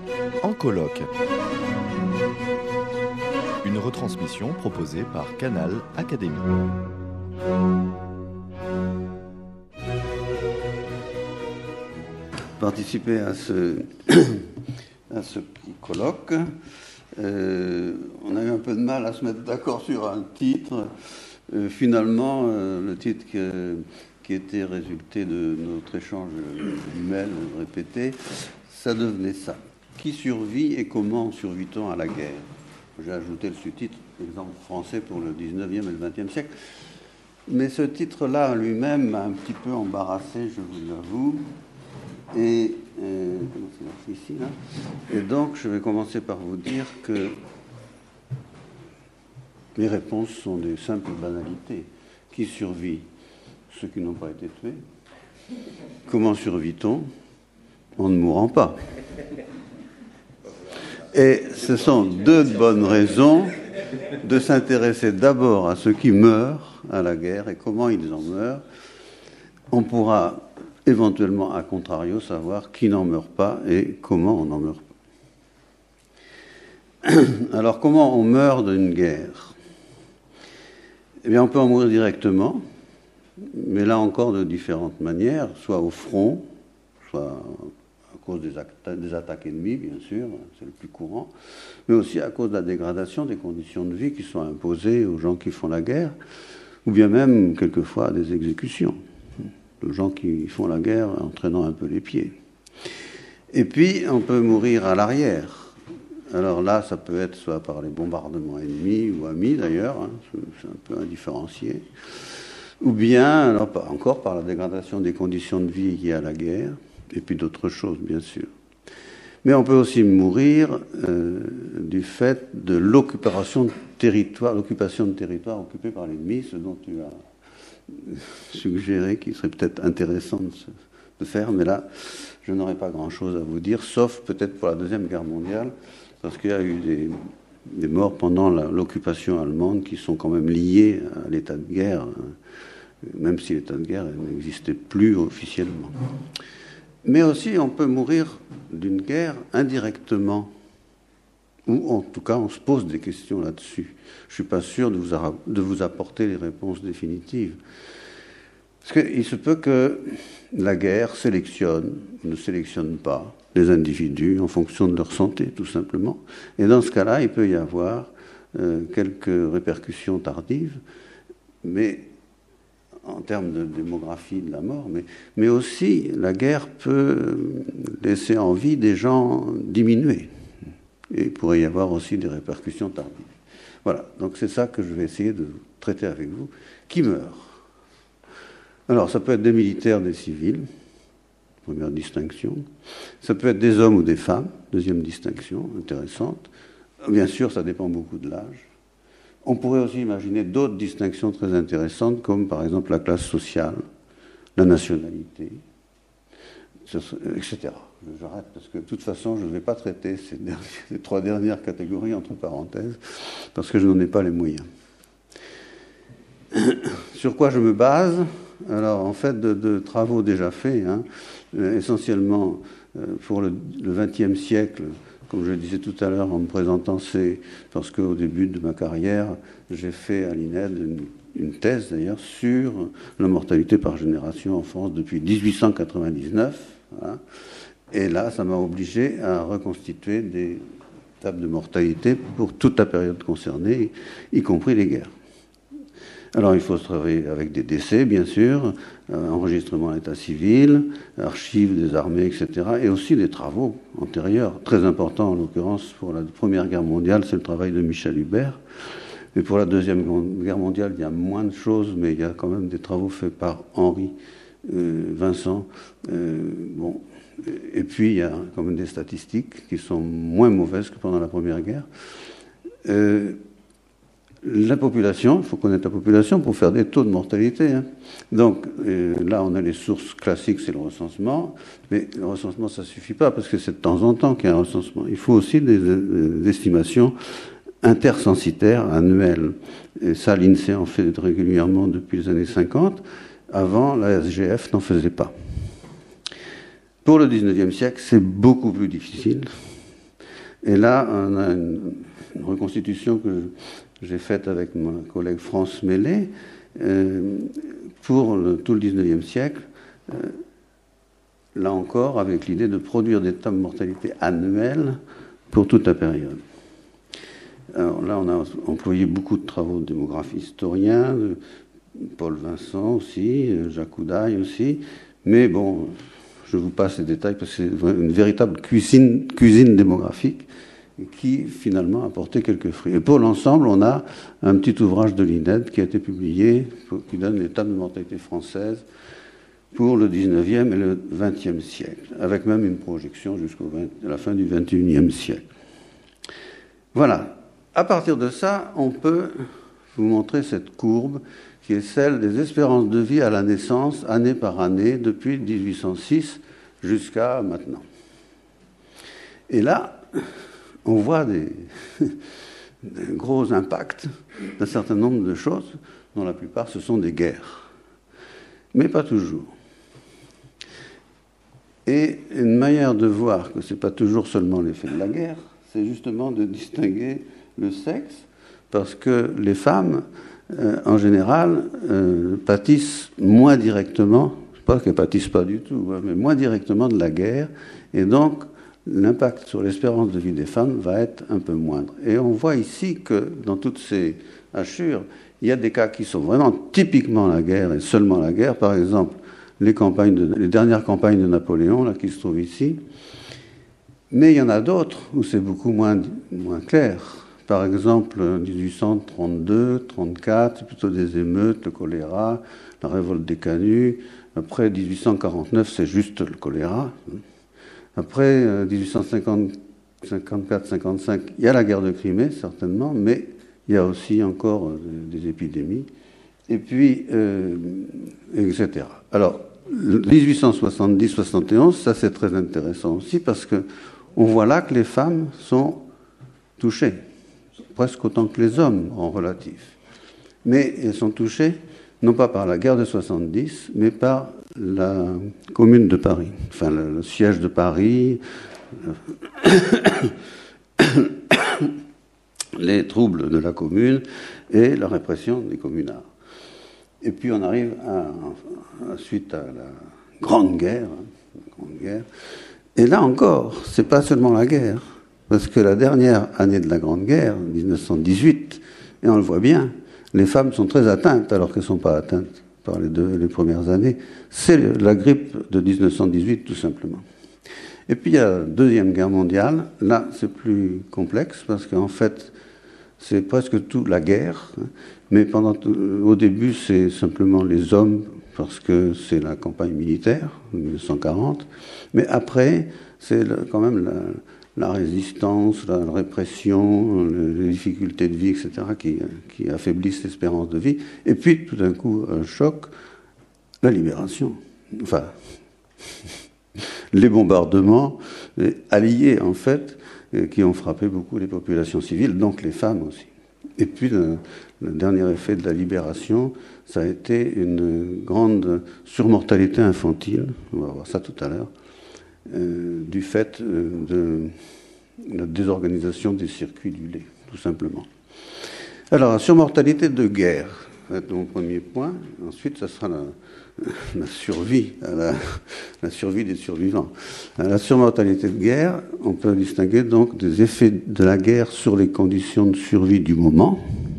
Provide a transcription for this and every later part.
En colloque. Une retransmission proposée par Canal Académie. Participer à ce petit colloque. On a eu un peu de mal à se mettre d'accord sur un titre. Finalement, le titre qui était résulté de notre échange d'emails répétés, ça devenait ça. Qui survit et comment survit-on à la guerre? J'ai ajouté le sous-titre, exemple français pour le 19e et le 20e siècle. Mais ce titre-là lui-même m'a un petit peu embarrassé, je vous l'avoue. Et ici, là. Et donc, je vais commencer par vous dire que mes réponses sont des simples banalités. Qui survit? Ceux qui n'ont pas été tués. Comment survit-on? En ne mourant pas. Et ce sont deux bonnes raisons de s'intéresser d'abord à ceux qui meurent à la guerre et comment ils en meurent. On pourra éventuellement, à contrario, savoir qui n'en meurt pas et comment on n'en meurt pas. Alors, comment on meurt d'une guerre? Eh bien, on peut en mourir directement, mais là encore de différentes manières, soit au front, soit à cause des attaques ennemies, bien sûr, c'est le plus courant, mais aussi à cause de la dégradation des conditions de vie qui sont imposées aux gens qui font la guerre, ou bien même, quelquefois, des exécutions. De gens qui font la guerre en traînant un peu les pieds. Et puis, on peut mourir à l'arrière. Alors là, ça peut être soit par les bombardements ennemis ou amis, d'ailleurs, hein, c'est un peu indifférencié, ou bien, alors encore par la dégradation des conditions de vie liées à la guerre, et puis d'autres choses, bien sûr. Mais on peut aussi mourir du fait de l'occupation de territoire occupé par l'ennemi, ce dont tu as suggéré qu'il serait peut-être intéressant de faire, mais là, je n'aurai pas grand-chose à vous dire, sauf peut-être pour la Deuxième Guerre mondiale, parce qu'il y a eu des morts pendant l'occupation allemande qui sont quand même liées à l'état de guerre, même si l'état de guerre n'existait plus officiellement. Mais aussi, on peut mourir d'une guerre indirectement, ou en tout cas, on se pose des questions là-dessus. Je ne suis pas sûr de vous apporter les réponses définitives. Parce qu'il se peut que la guerre ne sélectionne pas les individus en fonction de leur santé, tout simplement. Et dans ce cas-là, il peut y avoir quelques répercussions tardives, mais en termes de démographie de la mort, mais aussi la guerre peut laisser en vie des gens diminués. Et il pourrait y avoir aussi des répercussions tardives. Voilà, donc c'est ça que je vais essayer de traiter avec vous. Qui meurt? Alors, ça peut être des militaires, des civils, première distinction. Ça peut être des hommes ou des femmes, deuxième distinction, intéressante. Bien sûr, ça dépend beaucoup de l'âge. On pourrait aussi imaginer d'autres distinctions très intéressantes, comme par exemple la classe sociale, la nationalité, etc. J'arrête parce que de toute façon, je ne vais pas traiter ces trois dernières catégories entre parenthèses, parce que je n'en ai pas les moyens. Sur quoi je me base? Alors, en fait, de travaux déjà faits, hein, essentiellement pour le XXe siècle, comme je le disais tout à l'heure en me présentant, c'est parce qu'au début de ma carrière, j'ai fait à l'INED une thèse d'ailleurs sur la mortalité par génération en France depuis 1899. Voilà. Et là, ça m'a obligé à reconstituer des tables de mortalité pour toute la période concernée, y compris les guerres. Alors, il faut se travailler avec des décès, bien sûr, enregistrement à l'état civil, archives des armées, etc., et aussi des travaux antérieurs, très importants en l'occurrence pour la Première Guerre mondiale, c'est le travail de Michel Hubert. Et pour la Deuxième Guerre mondiale, il y a moins de choses, mais il y a quand même des travaux faits par Henri Vincent. Bon. Et puis, il y a quand même des statistiques qui sont moins mauvaises que pendant la Première Guerre. La population, il faut connaître la population pour faire des taux de mortalité. Hein. Donc là, on a les sources classiques, c'est le recensement. Mais le recensement, ça ne suffit pas parce que c'est de temps en temps qu'il y a un recensement. Il faut aussi des estimations intercensitaires annuelles. Et ça, l'INSEE en fait régulièrement depuis les années 50. Avant, la SGF n'en faisait pas. Pour le 19e siècle, c'est beaucoup plus difficile. Et là, on a une reconstitution que j'ai faite avec ma collègue France Mellet pour tout le 19e siècle, là encore avec l'idée de produire des tables de mortalité annuelles pour toute la période. Alors là, on a employé beaucoup de travaux de démographie historiens, Paul Vincent aussi, Jacques Houdaille aussi, mais bon, je vous passe les détails parce que c'est une véritable cuisine démographique qui finalement a porté quelques fruits. Et pour l'ensemble, on a un petit ouvrage de l'INED qui a été publié, qui donne les tables de mortalité françaises pour le 19e et le 20e siècle, avec même une projection jusqu'à la fin du 21e siècle. Voilà. À partir de ça, on peut vous montrer cette courbe qui est celle des espérances de vie à la naissance, année par année, depuis 1806 jusqu'à maintenant. Et là, on voit des gros impacts d'un certain nombre de choses, dont la plupart ce sont des guerres. Mais pas toujours. Et une manière de voir que ce n'est pas toujours seulement l'effet de la guerre, c'est justement de distinguer le sexe, parce que les femmes, en général, pâtissent moins directement, pas qu'elles pâtissent pas du tout, mais moins directement de la guerre, et donc l'impact sur l'espérance de vie des femmes va être un peu moindre. Et on voit ici que dans toutes ces hachures, il y a des cas qui sont vraiment typiquement la guerre et seulement la guerre. Par exemple, les dernières campagnes de Napoléon, là, qui se trouvent ici. Mais il y en a d'autres où c'est beaucoup moins clair. Par exemple, 1832, 34, c'est plutôt des émeutes, le choléra, la révolte des Canuts. Après 1849, c'est juste le choléra. Après 1854-55, il y a la guerre de Crimée, certainement, mais il y a aussi encore des épidémies. Et puis, etc. Alors, 1870-71, ça c'est très intéressant aussi, parce qu'on voit là que les femmes sont touchées, presque autant que les hommes en relatif. Mais elles sont touchées, non pas par la guerre de 70, mais par la Commune de Paris, enfin le siège de Paris, les troubles de la Commune et la répression des communards. Et puis on arrive suite à la Grande Guerre, et là encore, c'est pas seulement la guerre, parce que la dernière année de la Grande Guerre, 1918, et on le voit bien, les femmes sont très atteintes alors qu'elles ne sont pas atteintes par les premières années. C'est la grippe de 1918 tout simplement. Et puis il y a la Deuxième Guerre mondiale. Là, c'est plus complexe parce qu'en fait, c'est presque tout la guerre. Mais au début, c'est simplement les hommes parce que c'est la campagne militaire, 1940. Mais après, c'est quand même la résistance, la répression, les difficultés de vie, etc., qui affaiblissent l'espérance de vie. Et puis, tout d'un coup, un choc, la libération. Enfin, les bombardements alliés, en fait, qui ont frappé beaucoup les populations civiles, donc les femmes aussi. Et puis, le dernier effet de la libération, ça a été une grande surmortalité infantile, on va voir ça tout à l'heure, du fait de la désorganisation des circuits du lait, tout simplement. Alors, la surmortalité de guerre, ça va être mon premier point. Ensuite, ça sera la survie, la survie des survivants. La surmortalité de guerre, on peut distinguer donc des effets de la guerre sur les conditions de survie du moment.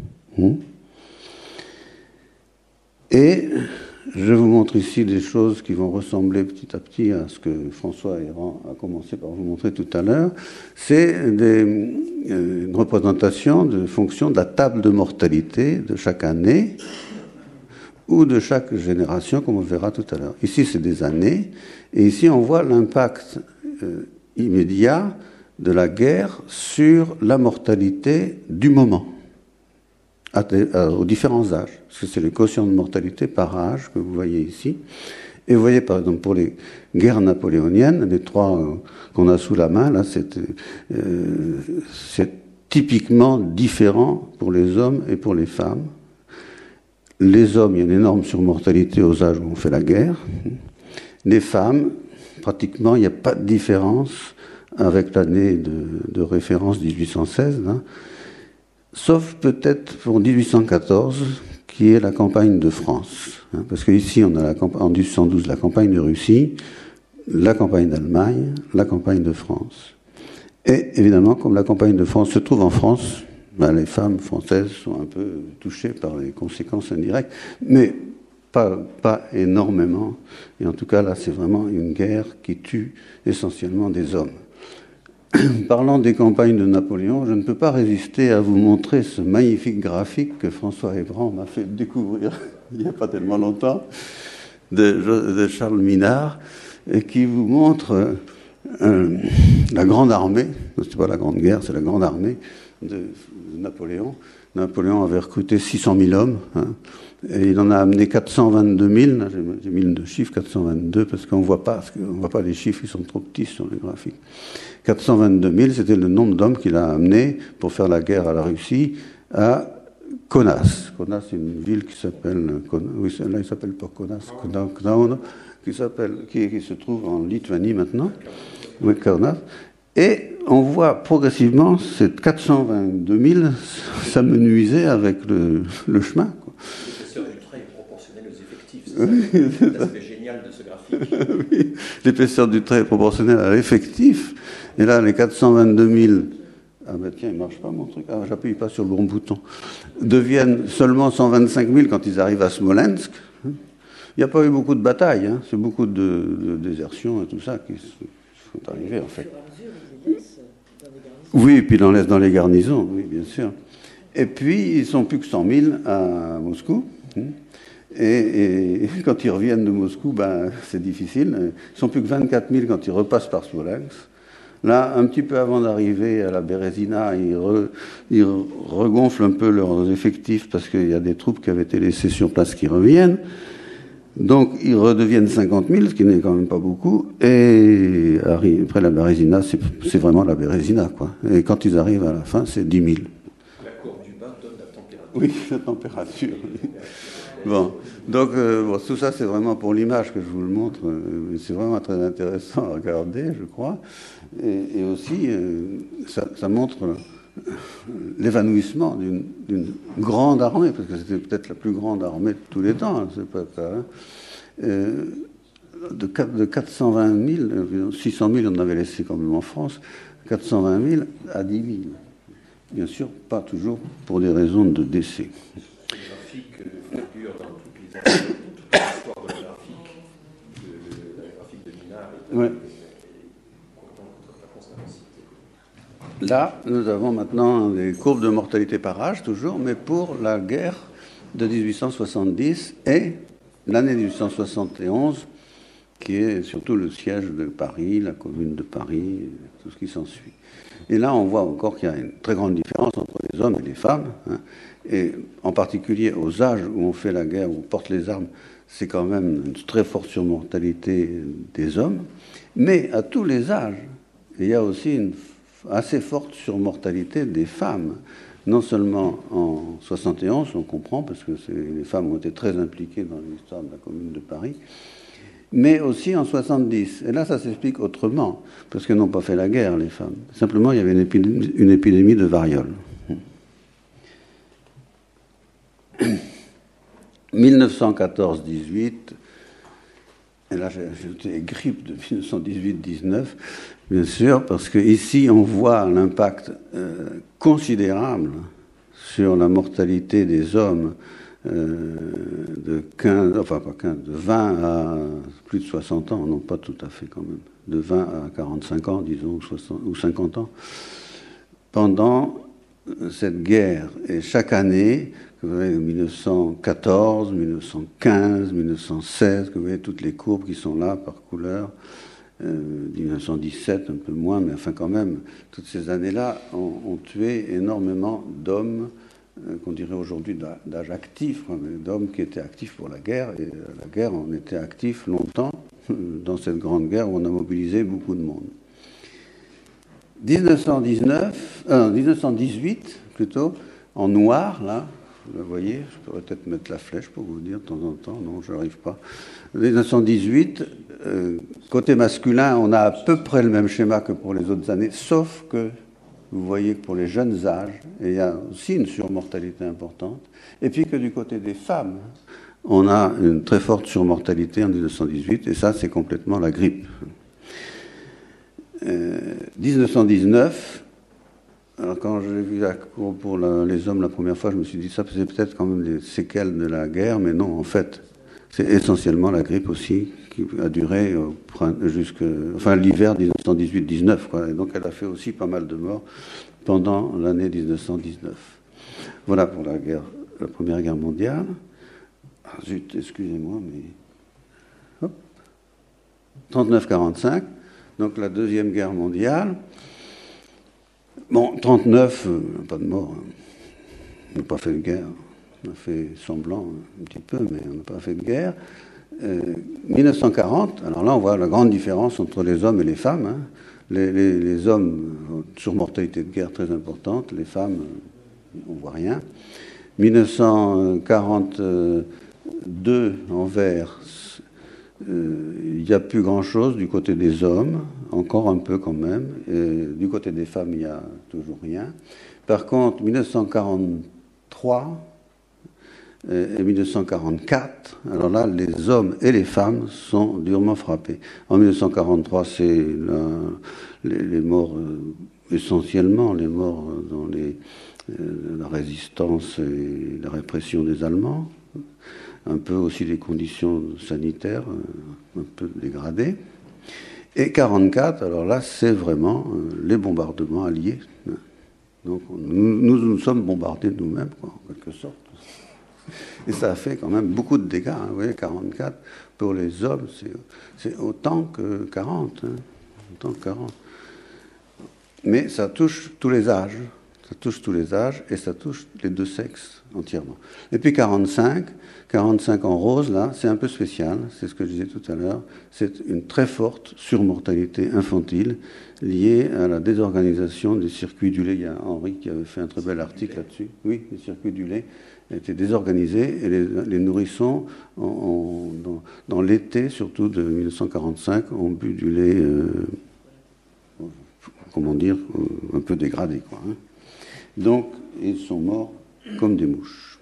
Et je vous montre ici des choses qui vont ressembler petit à petit à ce que François Héran a commencé par vous montrer tout à l'heure. C'est une représentation de fonction de la table de mortalité de chaque année ou de chaque génération, comme on verra tout à l'heure. Ici, c'est des années, et ici, on voit l'impact immédiat de la guerre sur la mortalité du moment, aux différents âges, parce que c'est les quotients de mortalité par âge que vous voyez ici. Et vous voyez, par exemple, pour les guerres napoléoniennes, les trois qu'on a sous la main, là, c'est typiquement différent pour les hommes et pour les femmes. Les hommes, il y a une énorme surmortalité aux âges où on fait la guerre. Les femmes, pratiquement, il n'y a pas de différence avec l'année de référence 1816, hein, sauf peut-être pour 1814, qui est la campagne de France. Hein, parce qu'ici, on a en 1812 la campagne de Russie, la campagne d'Allemagne, la campagne de France. Et évidemment, comme la campagne de France se trouve en France, ben, les femmes françaises sont un peu touchées par les conséquences indirectes, mais pas énormément. Et en tout cas, là, c'est vraiment une guerre qui tue essentiellement des hommes. Parlant des campagnes de Napoléon, je ne peux pas résister à vous montrer ce magnifique graphique que François Hébrand m'a fait découvrir il n'y a pas tellement longtemps, de Charles Minard, et qui vous montre la grande armée, c'est pas la grande guerre, c'est la grande armée de Napoléon. Napoléon avait recruté 600 000 hommes, hein, et il en a amené 422 000, j'ai mis le chiffre 422 parce qu'on voit pas les chiffres, ils sont trop petits sur le graphique. 422 000, c'était le nombre d'hommes qu'il a amené pour faire la guerre à la Russie à Kaunas. Kaunas, c'est une ville qui s'appelle, oui, là il s'appelle pas Kaunas, qui se trouve en Lituanie maintenant, oui, Kaunas. Et on voit progressivement ces 422 000 s'amenuiser avec le chemin, quoi. L'épaisseur du trait est proportionnelle aux effectifs. C'est l'aspect génial de ce graphique. Oui, l'épaisseur du trait est proportionnelle à l'effectif. Et là, les 422 000, ah ben tiens, il ne marche pas mon truc, ah, j'appuie pas sur le bon bouton, deviennent seulement 125 000 quand ils arrivent à Smolensk. Il n'y a pas eu beaucoup de batailles, hein. C'est beaucoup de désertions et tout ça qui sont arrivés en fait. Oui, et puis ils en laissent dans les garnisons, oui, bien sûr. Et puis, ils sont plus que 100 000 à Moscou. Et quand ils reviennent de Moscou, ben, c'est difficile. Ils sont plus que 24 000 quand ils repassent par Smolensk. Là, un petit peu avant d'arriver à la Bérésina, ils regonflent un peu leurs effectifs parce qu'il y a des troupes qui avaient été laissées sur place qui reviennent. Donc, ils redeviennent 50 000, ce qui n'est quand même pas beaucoup. Et après la Bérésina, c'est vraiment la Bérésina, quoi. Et quand ils arrivent à la fin, c'est 10 000. La courbe du bas donne la température. Oui, la température. Bon, donc bon, tout ça, c'est vraiment pour l'image que je vous le montre. C'est vraiment très intéressant à regarder, je crois. Et aussi, ça montre l'évanouissement d'une grande armée, parce que c'était peut-être la plus grande armée de tous les temps, hein, c'est pas ça, hein. De 420 000, 600 000 on avait laissé quand même en France, 420 000 à 10 000. Bien sûr, pas toujours pour des raisons de décès. Ce graphique figure dans toute l'histoire de la graphique de Minard. Ouais. Là, nous avons maintenant des courbes de mortalité par âge, toujours, mais pour la guerre de 1870 et l'année 1871, qui est surtout le siège de Paris, la commune de Paris, tout ce qui s'ensuit. Et là, on voit encore qu'il y a une très grande différence entre les hommes et les femmes, hein, et en particulier aux âges où on fait la guerre, où on porte les armes, c'est quand même une très forte surmortalité des hommes, mais à tous les âges, il y a aussi une assez forte surmortalité des femmes. Non seulement en 71, on comprend, parce que les femmes ont été très impliquées dans l'histoire de la Commune de Paris, mais aussi en 70. Et là, ça s'explique autrement, parce qu'elles n'ont pas fait la guerre, les femmes. Simplement, il y avait une épidémie de variole. 1914-18, et là j'ai ajouté grippe de 1918-19, bien sûr, parce qu'ici on voit l'impact considérable sur la mortalité des hommes de 15, enfin pas 15, de 20 à plus de 60 ans, non pas tout à fait quand même, de 20 à 45 ans, disons, ou 50 ans, pendant cette guerre. Et chaque année, que vous voyez 1914, 1915, 1916, que vous voyez toutes les courbes qui sont là par couleur, 1917 un peu moins, mais enfin quand même, toutes ces années-là ont tué énormément d'hommes, qu'on dirait aujourd'hui d'âge actif, mais d'hommes qui étaient actifs pour la guerre. Et la guerre, on était actifs longtemps dans cette grande guerre où on a mobilisé beaucoup de monde. 1918 plutôt, en noir, là, Vous voyez, je pourrais peut-être mettre la flèche pour vous dire de temps en temps. Non, je n'arrive pas. 1918, côté masculin, on a à peu près le même schéma que pour les autres années, sauf que vous voyez que pour les jeunes âges, il y a aussi une surmortalité importante. Et puis que du côté des femmes, on a une très forte surmortalité en 1918, et ça, c'est complètement la grippe. 1919, alors quand j'ai vu la courbe pour les hommes la première fois, je me suis dit, ça c'est peut-être quand même des séquelles de la guerre, mais non, en fait, c'est essentiellement la grippe aussi, qui a duré l'hiver 1918-19, quoi. Et donc elle a fait aussi pas mal de morts pendant l'année 1919. Voilà pour la Première Guerre mondiale. Ah, zut, excusez-moi, mais... Hop. 39-45, donc la Deuxième Guerre mondiale. Bon, 39, pas de mort. On n'a pas fait de guerre. On a fait semblant un petit peu, mais on n'a pas fait de guerre. 1940, alors là, on voit la grande différence entre les hommes et les femmes. Hein. Les hommes ont une surmortalité de guerre très importante. Les femmes, on ne voit rien. 1942, en vert, il n'y a plus grand-chose du côté des hommes, encore un peu quand même. Et du côté des femmes, il n'y a toujours rien. Par contre, 1943 et 1944, alors là, les hommes et les femmes sont durement frappés. En 1943, c'est les morts, essentiellement les morts dans la résistance et la répression des Allemands, un peu aussi les conditions sanitaires un peu dégradées. Et 1944, alors là, c'est vraiment les bombardements alliés. Donc nous sommes bombardés nous-mêmes, quoi, en quelque sorte. Et ça a fait quand même beaucoup de dégâts. Hein. Vous voyez, 1944, pour les hommes, c'est autant que 40. Hein. Autant que 40. Mais ça touche tous les âges. Ça touche tous les âges et ça touche les deux sexes entièrement. Et puis 45 en rose, là, c'est un peu spécial, c'est ce que je disais tout à l'heure, c'est une très forte surmortalité infantile liée à la désorganisation des circuits du lait. Il y a Henri qui avait fait un très bel article là-dessus. Oui, les circuits du lait étaient désorganisés et les nourrissons, dans l'été, surtout de 1945, ont bu du lait, comment dire, un peu dégradé, quoi. Hein. Donc, ils sont morts comme des mouches.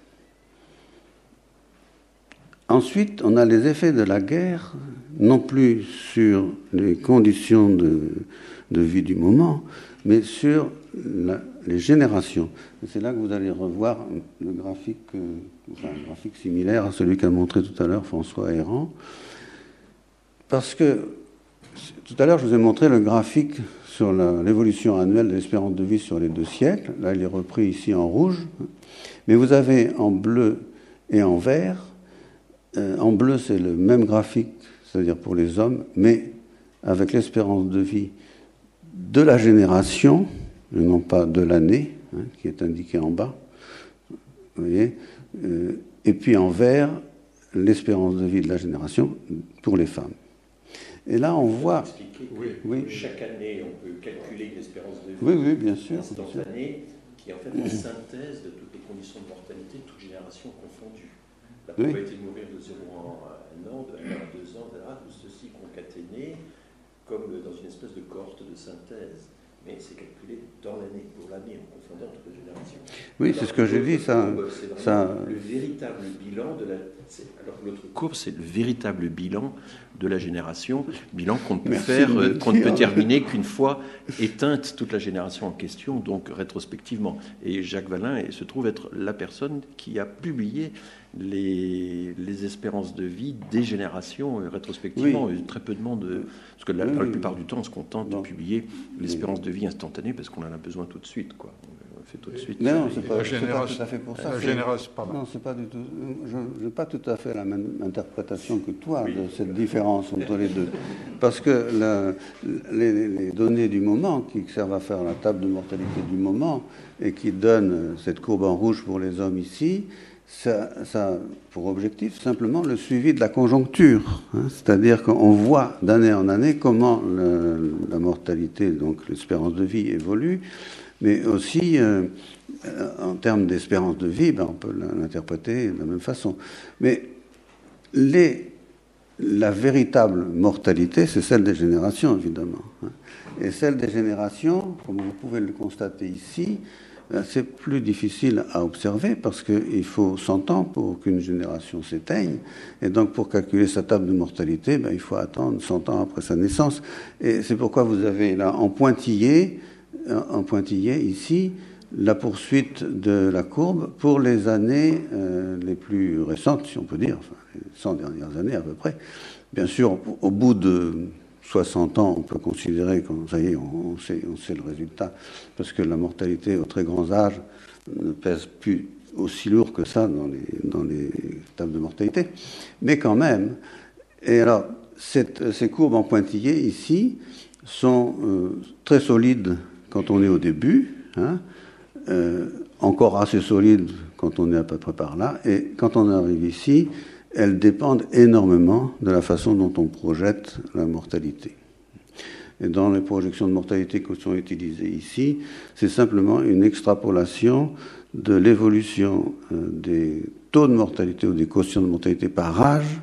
Ensuite, on a les effets de la guerre, non plus sur les conditions de vie du moment, mais sur les générations. Et c'est là que vous allez revoir le graphique, un graphique similaire à celui qu'a montré tout à l'heure François Héran. Parce que, tout à l'heure, je vous ai montré le graphique sur l'évolution annuelle de l'espérance de vie sur les 2 siècles. Là, il est repris ici en rouge. Mais vous avez en bleu et en vert. En bleu, c'est le même graphique, c'est-à-dire pour les hommes, mais avec l'espérance de vie de la génération, et non pas de l'année, hein, qui est indiqué en bas. Vous voyez. Et puis en vert, l'espérance de vie de la génération pour les femmes. Et là, on voit... Oui. Chaque année, on peut calculer une espérance de vie oui, bien sûr, instantanée, qui est en fait la synthèse de toutes les conditions de mortalité, toutes générations confondues. La probabilité de mourir de 0 à 1 an, de 1 à 2 ans, etc., tout ceci concaténé comme dans une espèce de cohorte de synthèse. Mais c'est calculé dans l'année, pour l'année, en confondant toutes les générations. Oui, c'est ce que j'ai dit, ça... Le véritable bilan de la... Alors que l'autre courbe, c'est le véritable bilan de la génération, bilan qu'on ne peut qu'on ne peut terminer qu'une fois éteinte toute la génération en question, donc rétrospectivement. Et Jacques Vallin se trouve être la personne qui a publié les espérances de vie des générations rétrospectivement. Oui. Très peu de monde, parce que la plupart du temps, on se contente de publier l'espérance de vie instantanée parce qu'on en a besoin tout de suite, quoi. On fait tout de suite. Non, c'est pas tout à fait pour ça. Non, c'est pas du tout. Je n'ai pas tout à fait la même interprétation que toi de cette différence entre les deux, parce que les données du moment qui servent à faire la table de mortalité du moment et qui donnent cette courbe en rouge pour les hommes ici, ça a pour objectif simplement le suivi de la conjoncture. C'est-à-dire qu'on voit d'année en année comment la mortalité, donc l'espérance de vie évolue, mais aussi en termes d'espérance de vie, on peut l'interpréter de la même façon. Mais la véritable mortalité, c'est celle des générations, évidemment. Et celle des générations, comme vous pouvez le constater ici, c'est plus difficile à observer parce qu'il faut 100 ans pour qu'une génération s'éteigne. Et donc, pour calculer sa table de mortalité, il faut attendre 100 ans après sa naissance. Et c'est pourquoi vous avez là, en pointillé ici, la poursuite de la courbe pour les années les plus récentes, si on peut dire, enfin, les 100 dernières années à peu près. Bien sûr, au bout de 60 ans, on peut considérer que ça y est, on sait le résultat, parce que la mortalité aux très grands âges ne pèse plus aussi lourd que ça dans les tables de mortalité. Mais quand même, et alors, ces courbes en pointillé ici sont très solides quand on est au début, encore assez solides quand on est à peu près par là, et quand on arrive ici, elles dépendent énormément de la façon dont on projette la mortalité. Et dans les projections de mortalité qui sont utilisées ici, c'est simplement une extrapolation de l'évolution des taux de mortalité ou des quotients de mortalité par âge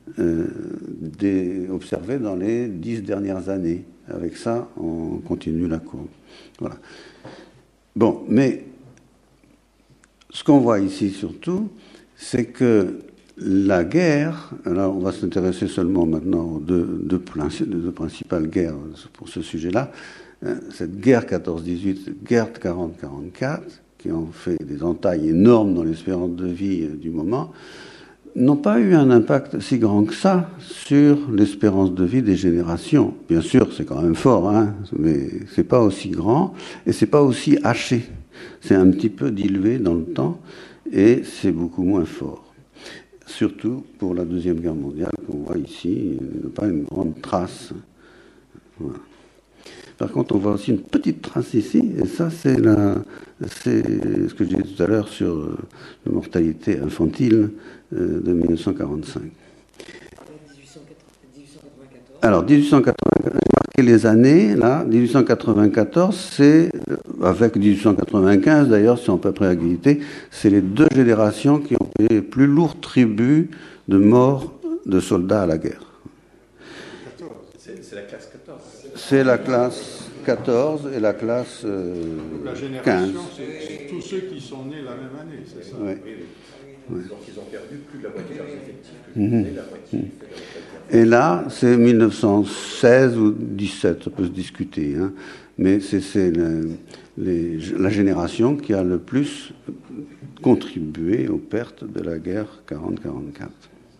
observés dans les 10 dernières années. Avec ça, on continue la courbe. Voilà. Bon, mais ce qu'on voit ici surtout, c'est que la guerre, alors on va s'intéresser seulement maintenant aux deux principales guerres pour ce sujet-là, cette guerre 14-18, guerre 40-44, qui ont fait des entailles énormes dans l'espérance de vie du moment, n'ont pas eu un impact si grand que ça sur l'espérance de vie des générations. Bien sûr, c'est quand même fort, mais c'est pas aussi grand et c'est pas aussi haché. C'est un petit peu dilué dans le temps et c'est beaucoup moins fort. Surtout pour la Deuxième Guerre mondiale, qu'on voit ici, il n'y a pas une grande trace. Voilà. Par contre, on voit aussi une petite trace ici, et ça, c'est ce que je disais tout à l'heure sur la mortalité infantile de 1945. Alors, 1894, j'ai marqué les années, là, 1894, c'est, avec 1895 d'ailleurs, si on peut près à égalité, c'est les deux générations qui ont payé le plus lourd tribut de morts de soldats à la guerre. C'est la classe 14. C'est la classe 14 et la classe 15. La génération, c'est tous ceux qui sont nés la même année, c'est ça? Oui. Oui. Donc ils ont perdu plus de la moitié de leurs effectifs. La moitié et là, c'est 1916 ou 17, ça peut se discuter, mais c'est la génération qui a le plus contribué aux pertes de la guerre 40-44.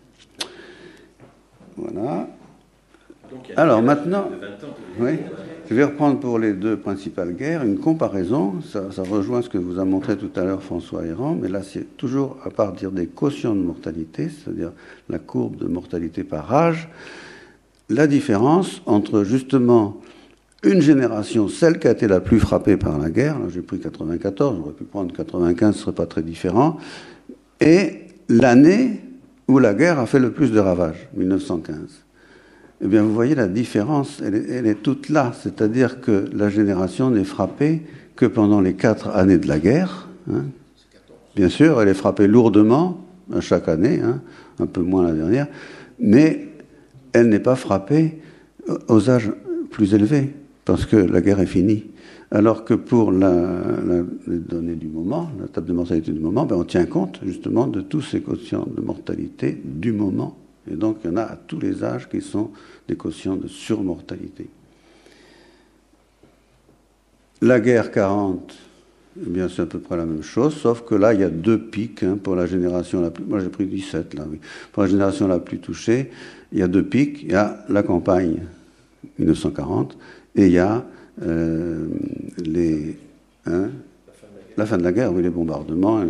Voilà. Alors maintenant, oui, je vais reprendre pour les deux principales guerres une comparaison. Ça rejoint ce que vous a montré tout à l'heure François Héran, mais là c'est toujours à partir des quotients de mortalité, c'est-à-dire la courbe de mortalité par âge, la différence entre justement une génération, celle qui a été la plus frappée par la guerre, là j'ai pris 94, j'aurais pu prendre 95, ce ne serait pas très différent, et l'année où la guerre a fait le plus de ravages, 1915. Eh bien, vous voyez la différence, elle est toute là. C'est-à-dire que la génération n'est frappée que pendant les 4 années de la guerre. Bien sûr, elle est frappée lourdement chaque année, un peu moins la dernière, mais elle n'est pas frappée aux âges plus élevés, parce que la guerre est finie. Alors que pour les données du moment, la table de mortalité du moment, on tient compte justement de tous ces quotients de mortalité du moment. Et donc, il y en a à tous les âges qui sont des quotients de surmortalité. La guerre 40, eh bien, c'est à peu près la même chose, sauf que là, il y a 2 pics pour la génération la plus... Moi, j'ai pris 17, là, oui. Pour la génération la plus touchée, il y a 2 pics. Il y a la campagne, 1940, et il y a la fin de la guerre, oui, les bombardements,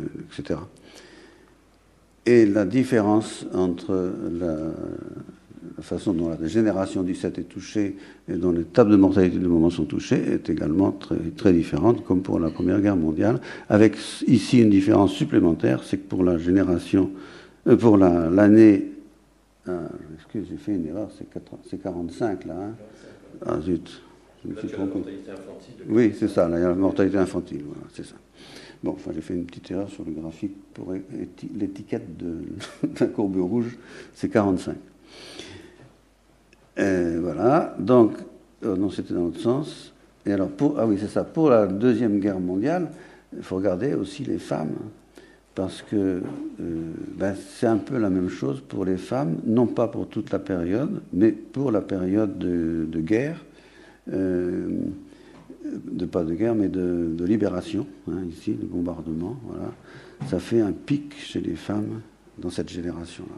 etc. Et la différence entre la façon dont la génération 17 est touchée et dont les tables de mortalité du moment sont touchées est également très, très différente, comme pour la Première Guerre mondiale, avec ici une différence supplémentaire, c'est que pour la génération, pour l'année, excusez, j'ai fait une erreur, c'est 45 là, hein. Ah zut, je me suis trompé. Oui, c'est ça, là, il y a la mortalité infantile, voilà, c'est ça. Bon, enfin, j'ai fait une petite erreur sur le graphique pour l'étiquette de la courbe rouge, c'est 45. Voilà, donc, non, c'était dans l'autre sens. Et alors, oui, c'est ça, pour la Deuxième Guerre mondiale, il faut regarder aussi les femmes, parce que c'est un peu la même chose pour les femmes, non pas pour toute la période, mais pour la période de guerre, pas de guerre, mais de libération, hein, ici, de bombardement, voilà. Ça fait un pic chez les femmes dans cette génération-là.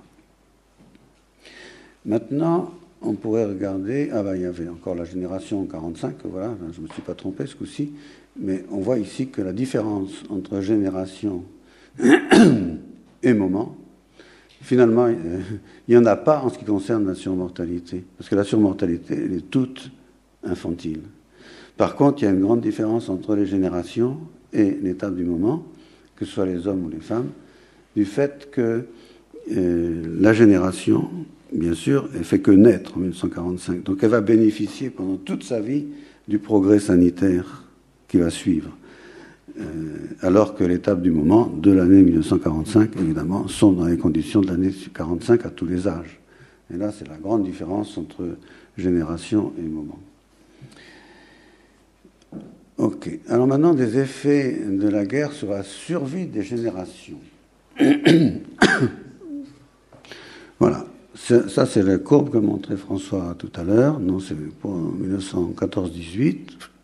Maintenant, on pourrait regarder, il y avait encore la génération 45, voilà, je ne me suis pas trompé ce coup-ci, mais on voit ici que la différence entre génération et moment, finalement, il n'y en a pas en ce qui concerne la surmortalité, parce que la surmortalité, elle est toute infantile. Par contre, il y a une grande différence entre les générations et l'étape du moment, que ce soit les hommes ou les femmes, du fait que la génération, bien sûr, elle fait que naître en 1945. Donc elle va bénéficier pendant toute sa vie du progrès sanitaire qui va suivre. Alors que l'étape du moment, de l'année 1945, évidemment, sont dans les conditions de l'année 1945 à tous les âges. Et là, c'est la grande différence entre génération et moment. Ok. Alors maintenant, des effets de la guerre sur la survie des générations. Voilà. Ça, c'est la courbe que montrait François tout à l'heure. Non, c'est pour 1914-18.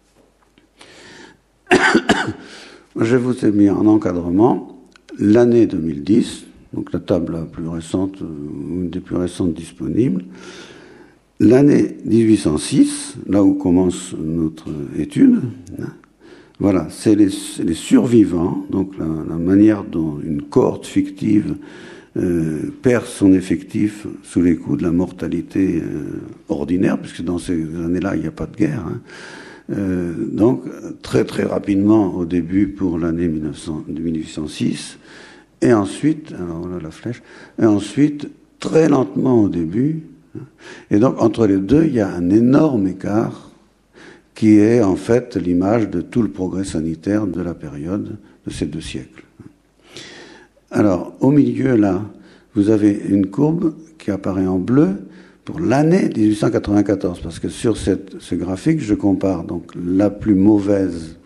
Je vous ai mis en encadrement l'année 2010, donc la table la plus récente, une des plus récentes disponibles. L'année 1806, là où commence notre étude, voilà, c'est les survivants, donc la manière dont une cohorte fictive perd son effectif sous les coups de la mortalité ordinaire, puisque dans ces années-là, il n'y a pas de guerre. Donc, très très rapidement au début pour l'année 1806, et ensuite, alors voilà la flèche, et ensuite, très lentement au début. Et donc, entre les deux, il y a un énorme écart qui est en fait l'image de tout le progrès sanitaire de la période de ces 2 siècles. Alors, au milieu, là, vous avez une courbe qui apparaît en bleu pour l'année 1894, parce que sur ce graphique, je compare donc la plus mauvaise,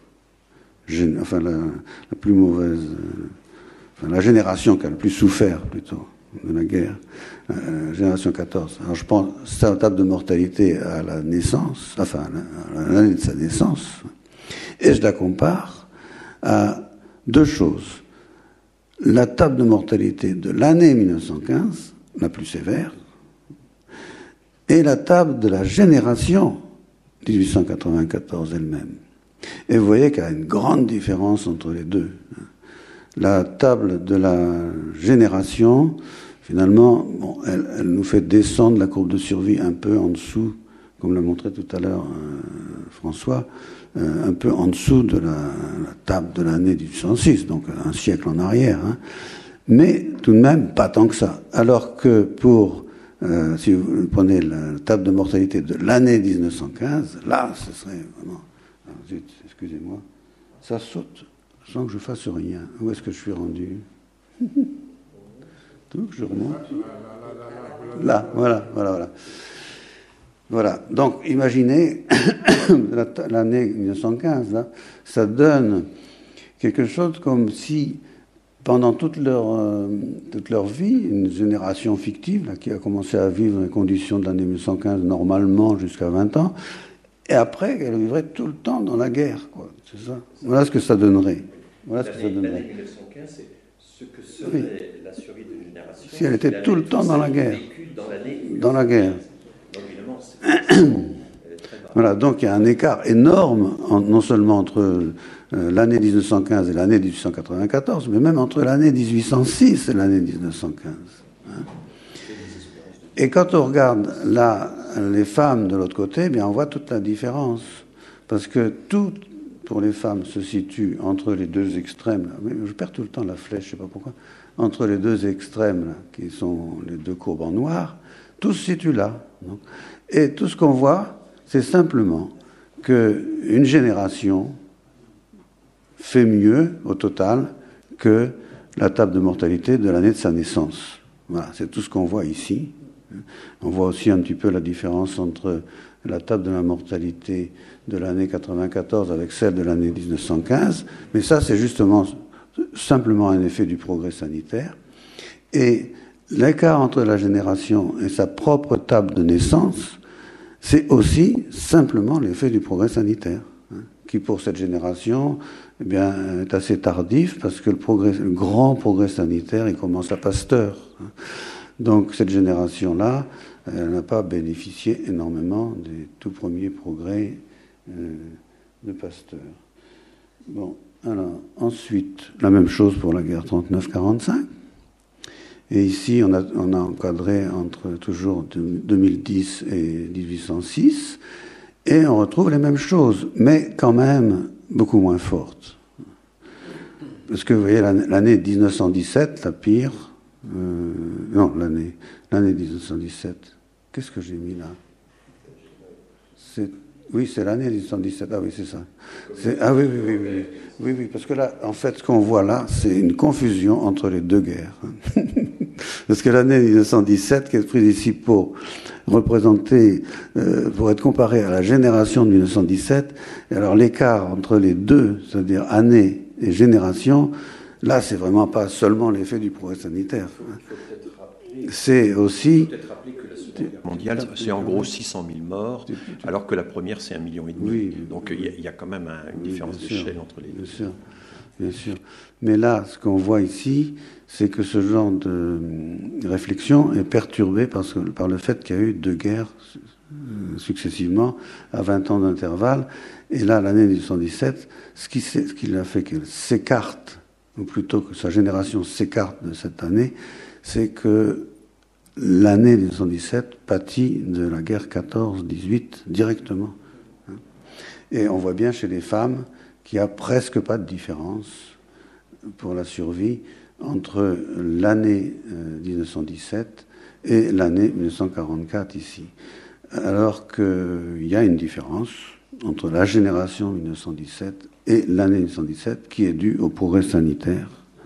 la génération qui a le plus souffert, plutôt, de la guerre, génération 14. Alors je prends sa table de mortalité à la naissance, à l'année de sa naissance, et je la compare à 2 choses. La table de mortalité de l'année 1915, la plus sévère, et la table de la génération 1894 elle-même. Et vous voyez qu'il y a une grande différence entre les deux. La table de la génération, finalement, elle nous fait descendre la courbe de survie un peu en dessous, comme l'a montré tout à l'heure François, un peu en dessous de la table de l'année 1806, donc un siècle en arrière. Mais tout de même, pas tant que ça. Alors que pour, si vous prenez la table de mortalité de l'année 1915, là, ce serait vraiment... Alors, zut, excusez-moi, ça saute sans que je fasse rien. Où est-ce que je suis rendu? Tout, je remonte. Là, voilà. Voilà, donc imaginez l'année 1915, là, ça donne quelque chose comme si, pendant toute leur vie, une génération fictive là, qui a commencé à vivre dans les conditions de l'année 1915 normalement jusqu'à 20 ans, et après elle vivrait tout le temps dans la guerre, quoi. C'est ça. Voilà ce que ça donnerait. L'année 1915, c'est ce que serait la survie d'une génération si elle était tout le temps dans la guerre. Dans la guerre. Donc évidemment, voilà, donc il y a un écart énorme, non seulement entre l'année 1915 et l'année 1894, mais même entre l'année 1806 et l'année 1915. Et quand on regarde là les femmes de l'autre côté, eh bien on voit toute la différence. Parce que tout, pour les femmes, se situe entre les deux extrêmes. Là. Je perds tout le temps la flèche, je ne sais pas pourquoi. Entre les deux extrêmes, là, qui sont les deux courbes en noir, tout se situe là. Donc. Et tout ce qu'on voit, c'est simplement qu'une génération fait mieux, au total, que la table de mortalité de l'année de sa naissance. Voilà, c'est tout ce qu'on voit ici. On voit aussi un petit peu la différence entre la table de la mortalité de l'année 94 avec celle de l'année 1915, mais ça, c'est justement simplement un effet du progrès sanitaire. Et l'écart entre la génération et sa propre table de naissance, c'est aussi simplement l'effet du progrès sanitaire, qui pour cette génération eh bien, est assez tardif, parce que le grand progrès sanitaire, il commence à Pasteur. Donc cette génération-là, elle n'a pas bénéficié énormément des tout premiers progrès de Pasteur. Bon, alors ensuite, la même chose pour la guerre 39-45. Et ici, on a encadré entre toujours 2010 et 1806, et on retrouve les mêmes choses, mais quand même beaucoup moins fortes. Parce que vous voyez, l'année 1917, la pire, non, l'année 1917, qu'est-ce que j'ai mis là? Oui, c'est l'année 1917, ah oui, c'est ça. Ah oui, oui, parce que là, en fait, ce qu'on voit là, c'est une confusion entre les deux guerres. Parce que l'année 1917, qui est prise ici pour représenter, pour être comparée à la génération de 1917, et alors l'écart entre les deux, c'est-à-dire année et génération, là, c'est vraiment pas seulement l'effet du progrès sanitaire. C'est aussi... La guerre mondiale, c'est en gros 600 000 morts, alors que la première, c'est 1,5 million. Oui, donc il y a quand même une différence d'échelle entre les deux. Bien sûr. Mais là, ce qu'on voit ici, c'est que ce genre de réflexion est perturbé par le fait qu'il y a eu deux guerres successivement à 20 ans d'intervalle. Et là, l'année 1917, ce qui l'a fait qu'elle s'écarte, ou plutôt que sa génération s'écarte de cette année, c'est que l'année 1917 pâtit de la guerre 14-18 directement. Et on voit bien chez les femmes qu'il n'y a presque pas de différence pour la survie entre l'année 1917 et l'année 1944 ici. Alors qu'il y a une différence entre la génération 1917 et l'année 1917 qui est due au progrès sanitaire.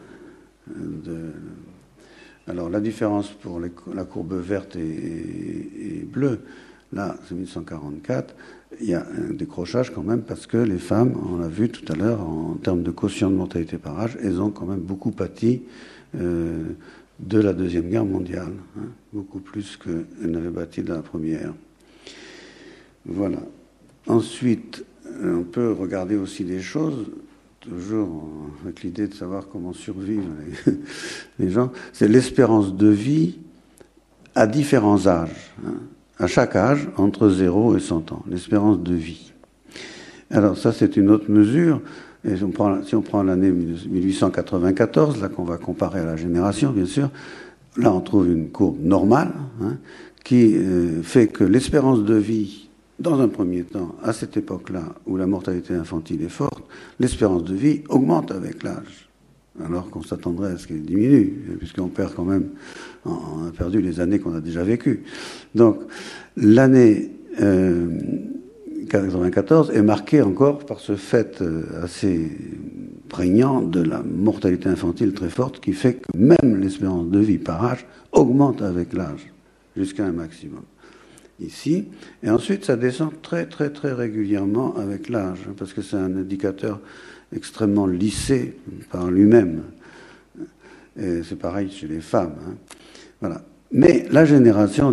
Alors la différence pour la courbe verte et bleue, là c'est 1944, il y a un décrochage quand même parce que les femmes, on l'a vu tout à l'heure, en termes de quotient de mortalité par âge, elles ont quand même beaucoup pâti de la Deuxième Guerre mondiale, beaucoup plus qu'elles n'avaient pâti de la Première. Voilà. Ensuite, on peut regarder aussi des choses, toujours avec l'idée de savoir comment survivent les gens, c'est l'espérance de vie à différents âges. À chaque âge, entre 0 et 100 ans, l'espérance de vie. Alors ça, c'est une autre mesure. Et si on prend l'année 1894, là qu'on va comparer à la génération, bien sûr, là on trouve une courbe normale qui fait que l'espérance de vie, dans un premier temps, à cette époque-là, où la mortalité infantile est forte, l'espérance de vie augmente avec l'âge, alors qu'on s'attendrait à ce qu'elle diminue, puisqu'on perd quand même, on a perdu les années qu'on a déjà vécues. Donc, l'année 1994 est marquée encore par ce fait assez prégnant de la mortalité infantile très forte, qui fait que même l'espérance de vie par âge augmente avec l'âge, jusqu'à un maximum. Ici, et ensuite ça descend très très très régulièrement avec l'âge, parce que c'est un indicateur extrêmement lissé par lui-même. Et c'est pareil chez les femmes. Voilà. Mais la génération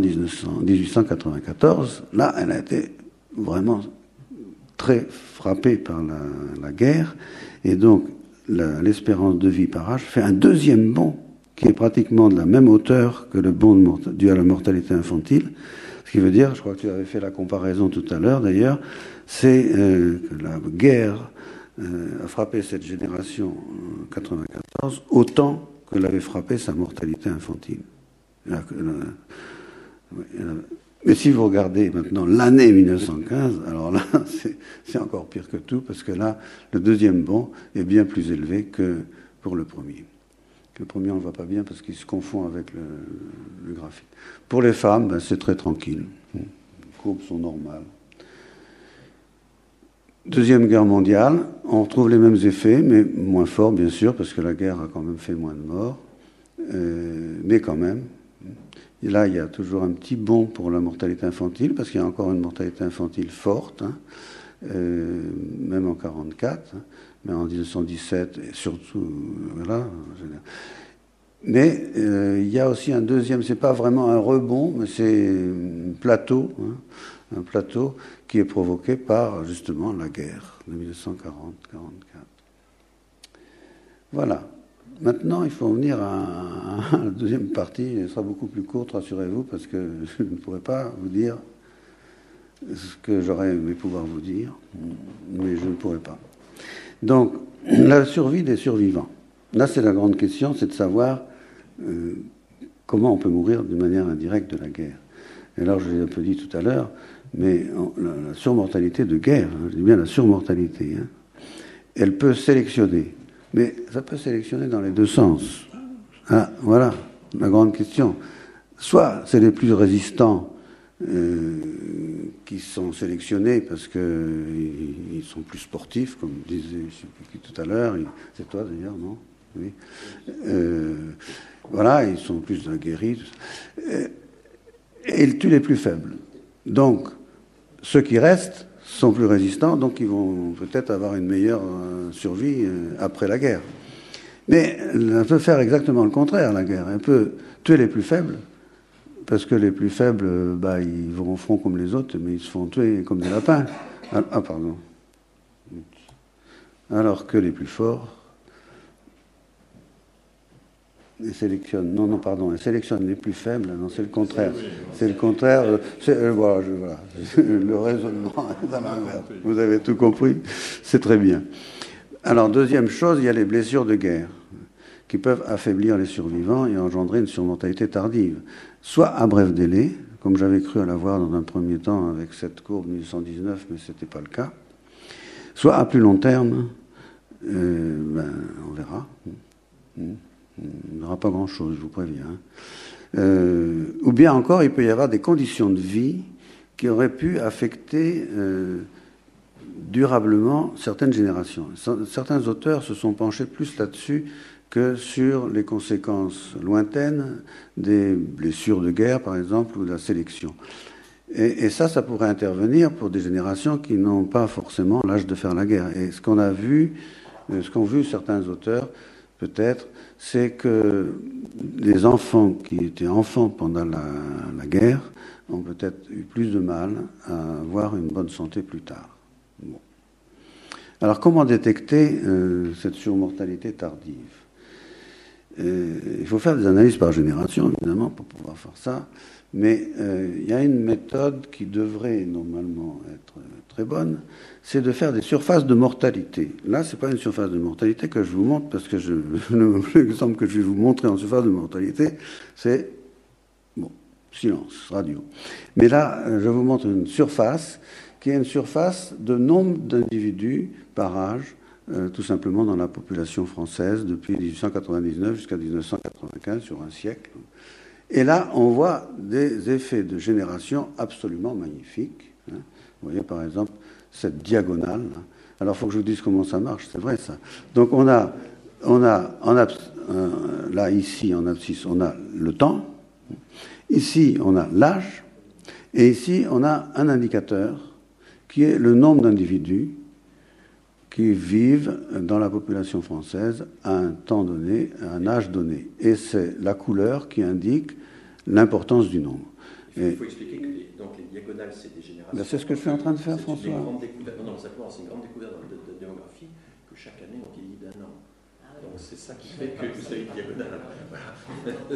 1894, là, elle a été vraiment très frappée par la guerre, et donc l'espérance de vie par âge fait un deuxième bond qui est pratiquement de la même hauteur que le bond dû à la mortalité infantile. Ce qui veut dire, je crois que tu avais fait la comparaison tout à l'heure d'ailleurs, c'est que la guerre a frappé cette génération en 1994 autant que l'avait frappé sa mortalité infantile. Mais si vous regardez maintenant l'année 1915, alors là, c'est encore pire que tout, parce que là, le deuxième bond est bien plus élevé que pour le premier. Le premier, on ne le voit pas bien parce qu'il se confond avec le graphique. Pour les femmes, ben, c'est très tranquille. Les courbes sont normales. Deuxième guerre mondiale, on retrouve les mêmes effets, mais moins forts, bien sûr, parce que la guerre a quand même fait moins de morts. Mais quand même. Et là, il y a toujours un petit bond pour la mortalité infantile, parce qu'il y a encore une mortalité infantile forte, hein, même en 1944, hein, mais en 1917, et surtout, voilà. Mais il y a aussi un deuxième, c'est pas vraiment un rebond, mais c'est un plateau qui est provoqué par, justement, la guerre de 1940-44. Voilà. Maintenant, il faut en venir à la deuxième partie. Elle sera beaucoup plus courte, rassurez-vous, parce que je ne pourrai pas vous dire ce que j'aurais aimé pouvoir vous dire, mais je ne pourrai pas. Donc, la survie des survivants. Là, c'est la grande question, c'est de savoir comment on peut mourir de manière indirecte de la guerre. Et alors, je l'ai un peu dit tout à l'heure, mais la surmortalité de guerre, hein, je dis bien la surmortalité, hein, elle peut sélectionner. Mais ça peut sélectionner dans les deux sens. Ah, voilà la grande question. Soit c'est les plus résistants qui sont sélectionnés parce qu'ils sont plus sportifs, comme disait je ne sais plus qui tout à l'heure. C'est toi d'ailleurs, non? Oui. Voilà, ils sont plus aguerris. Et ils tuent les plus faibles. Donc, ceux qui restent sont plus résistants, donc ils vont peut-être avoir une meilleure survie après la guerre. Mais elle peut faire exactement le contraire, la guerre. Elle peut tuer les plus faibles, parce que les plus faibles, ils vont au front comme les autres, mais ils se font tuer comme des lapins. Ah, pardon. Alors que les plus forts, ils sélectionnent. Non, pardon, ils sélectionnent les plus faibles. Non, c'est le contraire. C'est le contraire. Voilà. Le raisonnement est à l'envers. Vous avez tout compris. C'est très bien. Alors, deuxième chose, il y a les blessures de guerre qui peuvent affaiblir les survivants et engendrer une surmortalité tardive. Soit à bref délai, comme j'avais cru à l'avoir dans un premier temps avec cette courbe 1819, mais ce n'était pas le cas. Soit à plus long terme, on verra. Il n'y aura pas grand-chose, je vous préviens. Ou bien encore, il peut y avoir des conditions de vie qui auraient pu affecter durablement certaines générations. Certains auteurs se sont penchés plus là-dessus que sur les conséquences lointaines des blessures de guerre, par exemple, ou de la sélection. Et ça pourrait intervenir pour des générations qui n'ont pas forcément l'âge de faire la guerre. Et ce qu'ont vu certains auteurs, peut-être, c'est que les enfants qui étaient enfants pendant la guerre ont peut-être eu plus de mal à avoir une bonne santé plus tard. Bon. Alors, comment détecter cette surmortalité tardive? Il faut faire des analyses par génération, évidemment, pour pouvoir faire ça, mais il y a une méthode qui devrait normalement être très bonne, c'est de faire des surfaces de mortalité. Là, ce n'est pas une surface de mortalité que je vous montre, parce que l'exemple que je vais vous montrer en surface de mortalité, c'est, silence, radio. Mais là, je vous montre une surface qui est une surface de nombre d'individus par âge, tout simplement dans la population française depuis 1899 jusqu'à 1995, sur un siècle. Et là, on voit des effets de génération absolument magnifiques. Vous voyez, par exemple, cette diagonale. Alors, il faut que je vous dise comment ça marche, c'est vrai ça. Donc, là, ici, en abscisse, on a le temps. Ici, on a l'âge. Et ici, on a un indicateur qui est le nombre d'individus qui vivent dans la population française à un temps donné, à un âge donné. Et c'est la couleur qui indique l'importance du nombre. Il faut expliquer que les diagonales, c'est des générations. C'est ce que je suis en train de faire, François. Simplement, c'est une grande découverte dans la démographie que chaque année, on vieillit d'un an. Donc c'est ça qui fait que vous avez une diagonale. Voilà.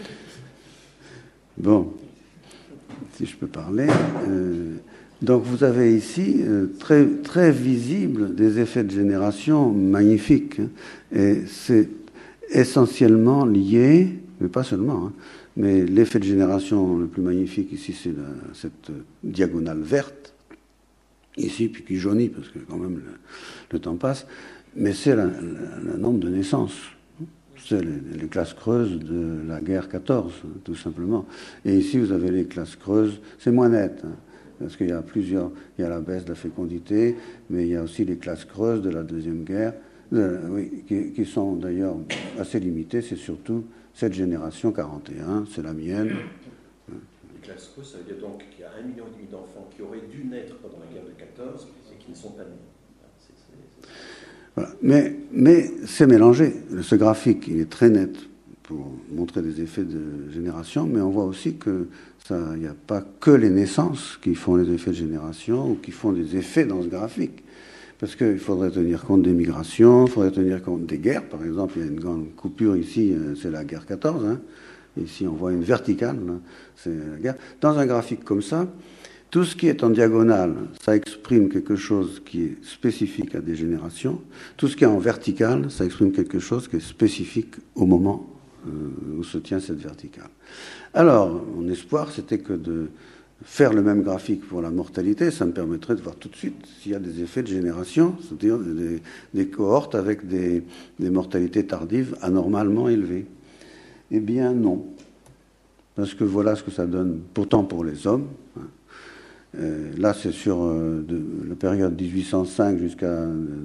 Bon, si je peux parler... Donc vous avez ici très, très visible des effets de génération magnifiques. Et c'est essentiellement lié, mais pas seulement, Mais l'effet de génération le plus magnifique ici, c'est cette diagonale verte, ici, puis qui jaunit, parce que quand même le temps passe, mais c'est le nombre de naissances. C'est les classes creuses de la guerre 14, tout simplement. Et ici, vous avez les classes creuses, c'est moins net, hein, parce qu'il y a il y a la baisse de la fécondité, mais il y a aussi les classes creuses de la Deuxième Guerre, qui sont d'ailleurs assez limitées. C'est surtout cette génération 41, c'est la mienne. Les classes creuses, ça veut dire donc qu'il y a 1,5 million d'enfants qui auraient dû naître pendant la guerre de 14 et qui ne sont pas nés. Voilà. Mais c'est mélangé. Ce graphique, il est très net pour montrer des effets de génération, mais on voit aussi que il n'y a pas que les naissances qui font les effets de génération ou qui font des effets dans ce graphique. Parce qu'il faudrait tenir compte des migrations, il faudrait tenir compte des guerres. Par exemple, il y a une grande coupure ici, c'est la guerre 14. Hein. Ici, on voit une verticale, là, c'est la guerre. Dans un graphique comme ça, tout ce qui est en diagonale, ça exprime quelque chose qui est spécifique à des générations. Tout ce qui est en verticale, ça exprime quelque chose qui est spécifique au moment où se tient cette verticale. Alors, mon espoir, c'était que de faire le même graphique pour la mortalité, ça me permettrait de voir tout de suite s'il y a des effets de génération, c'est-à-dire des cohortes avec des mortalités tardives anormalement élevées. Eh bien, non. Parce que voilà ce que ça donne, pourtant pour les hommes. Là, c'est sur la période 1805 jusqu'à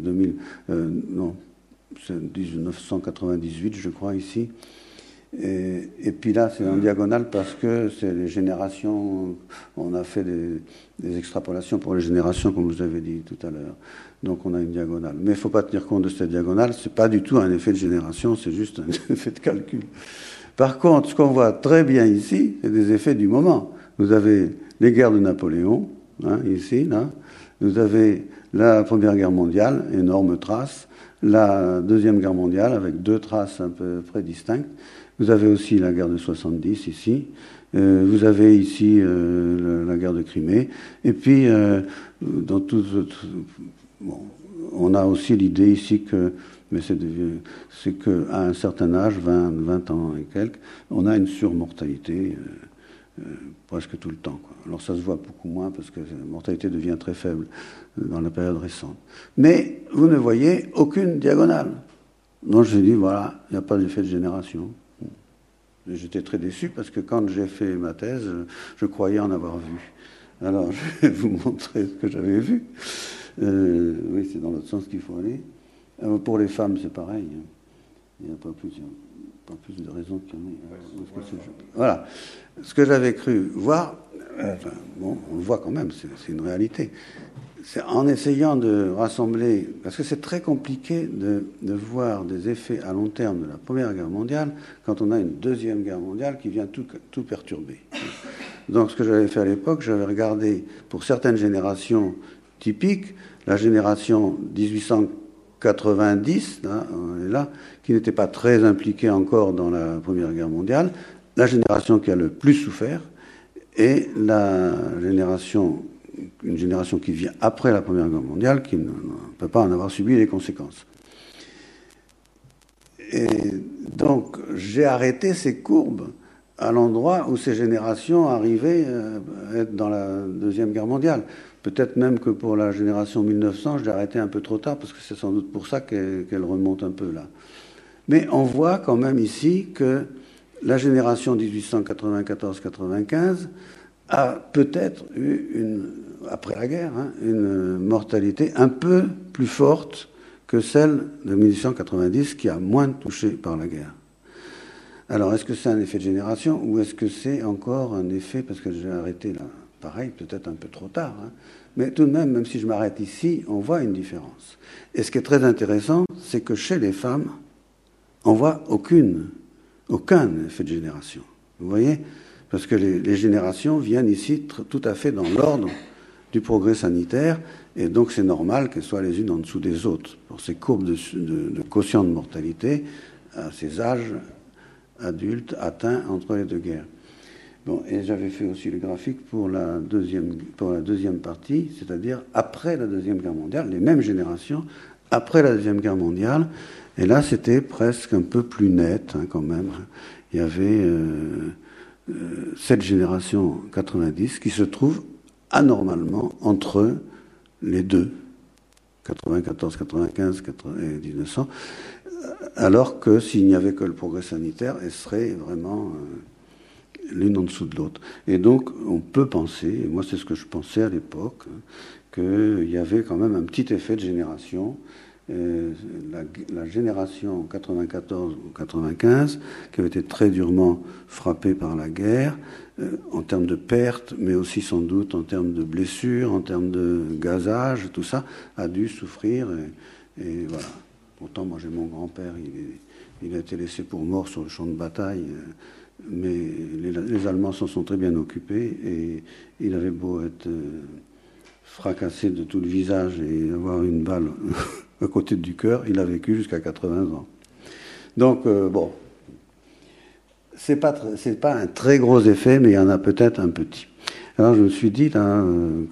1998, je crois, ici. Et puis là, c'est en diagonale parce que c'est les générations. On a fait des extrapolations pour les générations, comme vous avez dit tout à l'heure. Donc on a une diagonale. Mais il ne faut pas tenir compte de cette diagonale. Ce n'est pas du tout un effet de génération, c'est juste un effet de calcul. Par contre, ce qu'on voit très bien ici, c'est des effets du moment. Vous avez les guerres de Napoléon, hein, ici, là. Vous avez la Première Guerre mondiale, énorme trace. La Deuxième Guerre mondiale, avec 2 traces un peu près distinctes. Vous avez aussi la guerre de 70 ici. Vous avez ici la guerre de Crimée. Et puis, dans tout, bon, on a aussi l'idée ici que, mais c'est qu'à un certain âge, 20 ans et quelques, on a une surmortalité presque tout le temps, quoi. Alors ça se voit beaucoup moins parce que la mortalité devient très faible dans la période récente. Mais vous ne voyez aucune diagonale. Donc j'ai dit, voilà, il n'y a pas d'effet de génération. J'étais très déçu parce que quand j'ai fait ma thèse, je croyais en avoir vu. Alors je vais vous montrer ce que j'avais vu. Oui, c'est dans l'autre sens qu'il faut aller. Pour les femmes, c'est pareil. Il n'y a pas plus de raisons qu'il y en ait. Voilà. Ce que j'avais cru voir, bon, on le voit quand même, c'est une réalité. C'est en essayant de rassembler, parce que c'est très compliqué de voir des effets à long terme de la Première Guerre mondiale quand on a une Deuxième Guerre mondiale qui vient tout perturber. Donc ce que j'avais fait à l'époque, j'avais regardé pour certaines générations typiques, la génération 1890, là, on est là, qui n'était pas très impliquée encore dans la Première Guerre mondiale, la génération qui a le plus souffert, et une génération qui vient après la Première Guerre mondiale, qui ne peut pas en avoir subi les conséquences. Et donc, j'ai arrêté ces courbes à l'endroit où ces générations arrivaient à être dans la Deuxième Guerre mondiale. Peut-être même que pour la génération 1900, je l'ai arrêté un peu trop tard, parce que c'est sans doute pour ça qu'elle remonte un peu là. Mais on voit quand même ici que la génération 1894-95 a peut-être eu, après la guerre, une mortalité un peu plus forte que celle de 1890, qui a moins touché par la guerre. Alors, est-ce que c'est un effet de génération ou est-ce que c'est encore un effet, parce que j'ai arrêté là, pareil, peut-être un peu trop tard, mais tout de même, même si je m'arrête ici, on voit une différence. Et ce qui est très intéressant, c'est que chez les femmes, on voit aucun effet de génération. Vous voyez ? Parce que les générations viennent ici tout à fait dans l'ordre du progrès sanitaire, et donc c'est normal qu'elles soient les unes en dessous des autres. Pour ces courbes de quotient de mortalité, à ces âges adultes atteints entre les deux guerres. Bon, et j'avais fait aussi le graphique pour la deuxième partie, c'est-à-dire après la Deuxième Guerre mondiale, les mêmes générations, après la Deuxième Guerre mondiale, et là c'était presque un peu plus net quand même. Il y avait cette génération 90 qui se trouve anormalement entre les deux, 94, 95 et 1900, alors que s'il n'y avait que le progrès sanitaire, elles seraient vraiment l'une en dessous de l'autre. Et donc, on peut penser, et moi c'est ce que je pensais à l'époque, qu'il y avait quand même un petit effet de génération. La génération 94 ou 95, qui avait été très durement frappée par la guerre, en termes de pertes, mais aussi sans doute en termes de blessures, en termes de gazage, tout ça, a dû souffrir. Et voilà. Pourtant, moi j'ai mon grand-père, il a été laissé pour mort sur le champ de bataille, mais les Allemands s'en sont très bien occupés, et il avait beau être fracassé de tout le visage et avoir une balle à côté du cœur, il a vécu jusqu'à 80 ans. Donc, bon, c'est pas un très gros effet, mais il y en a peut-être un petit. Alors, je me suis dit, là,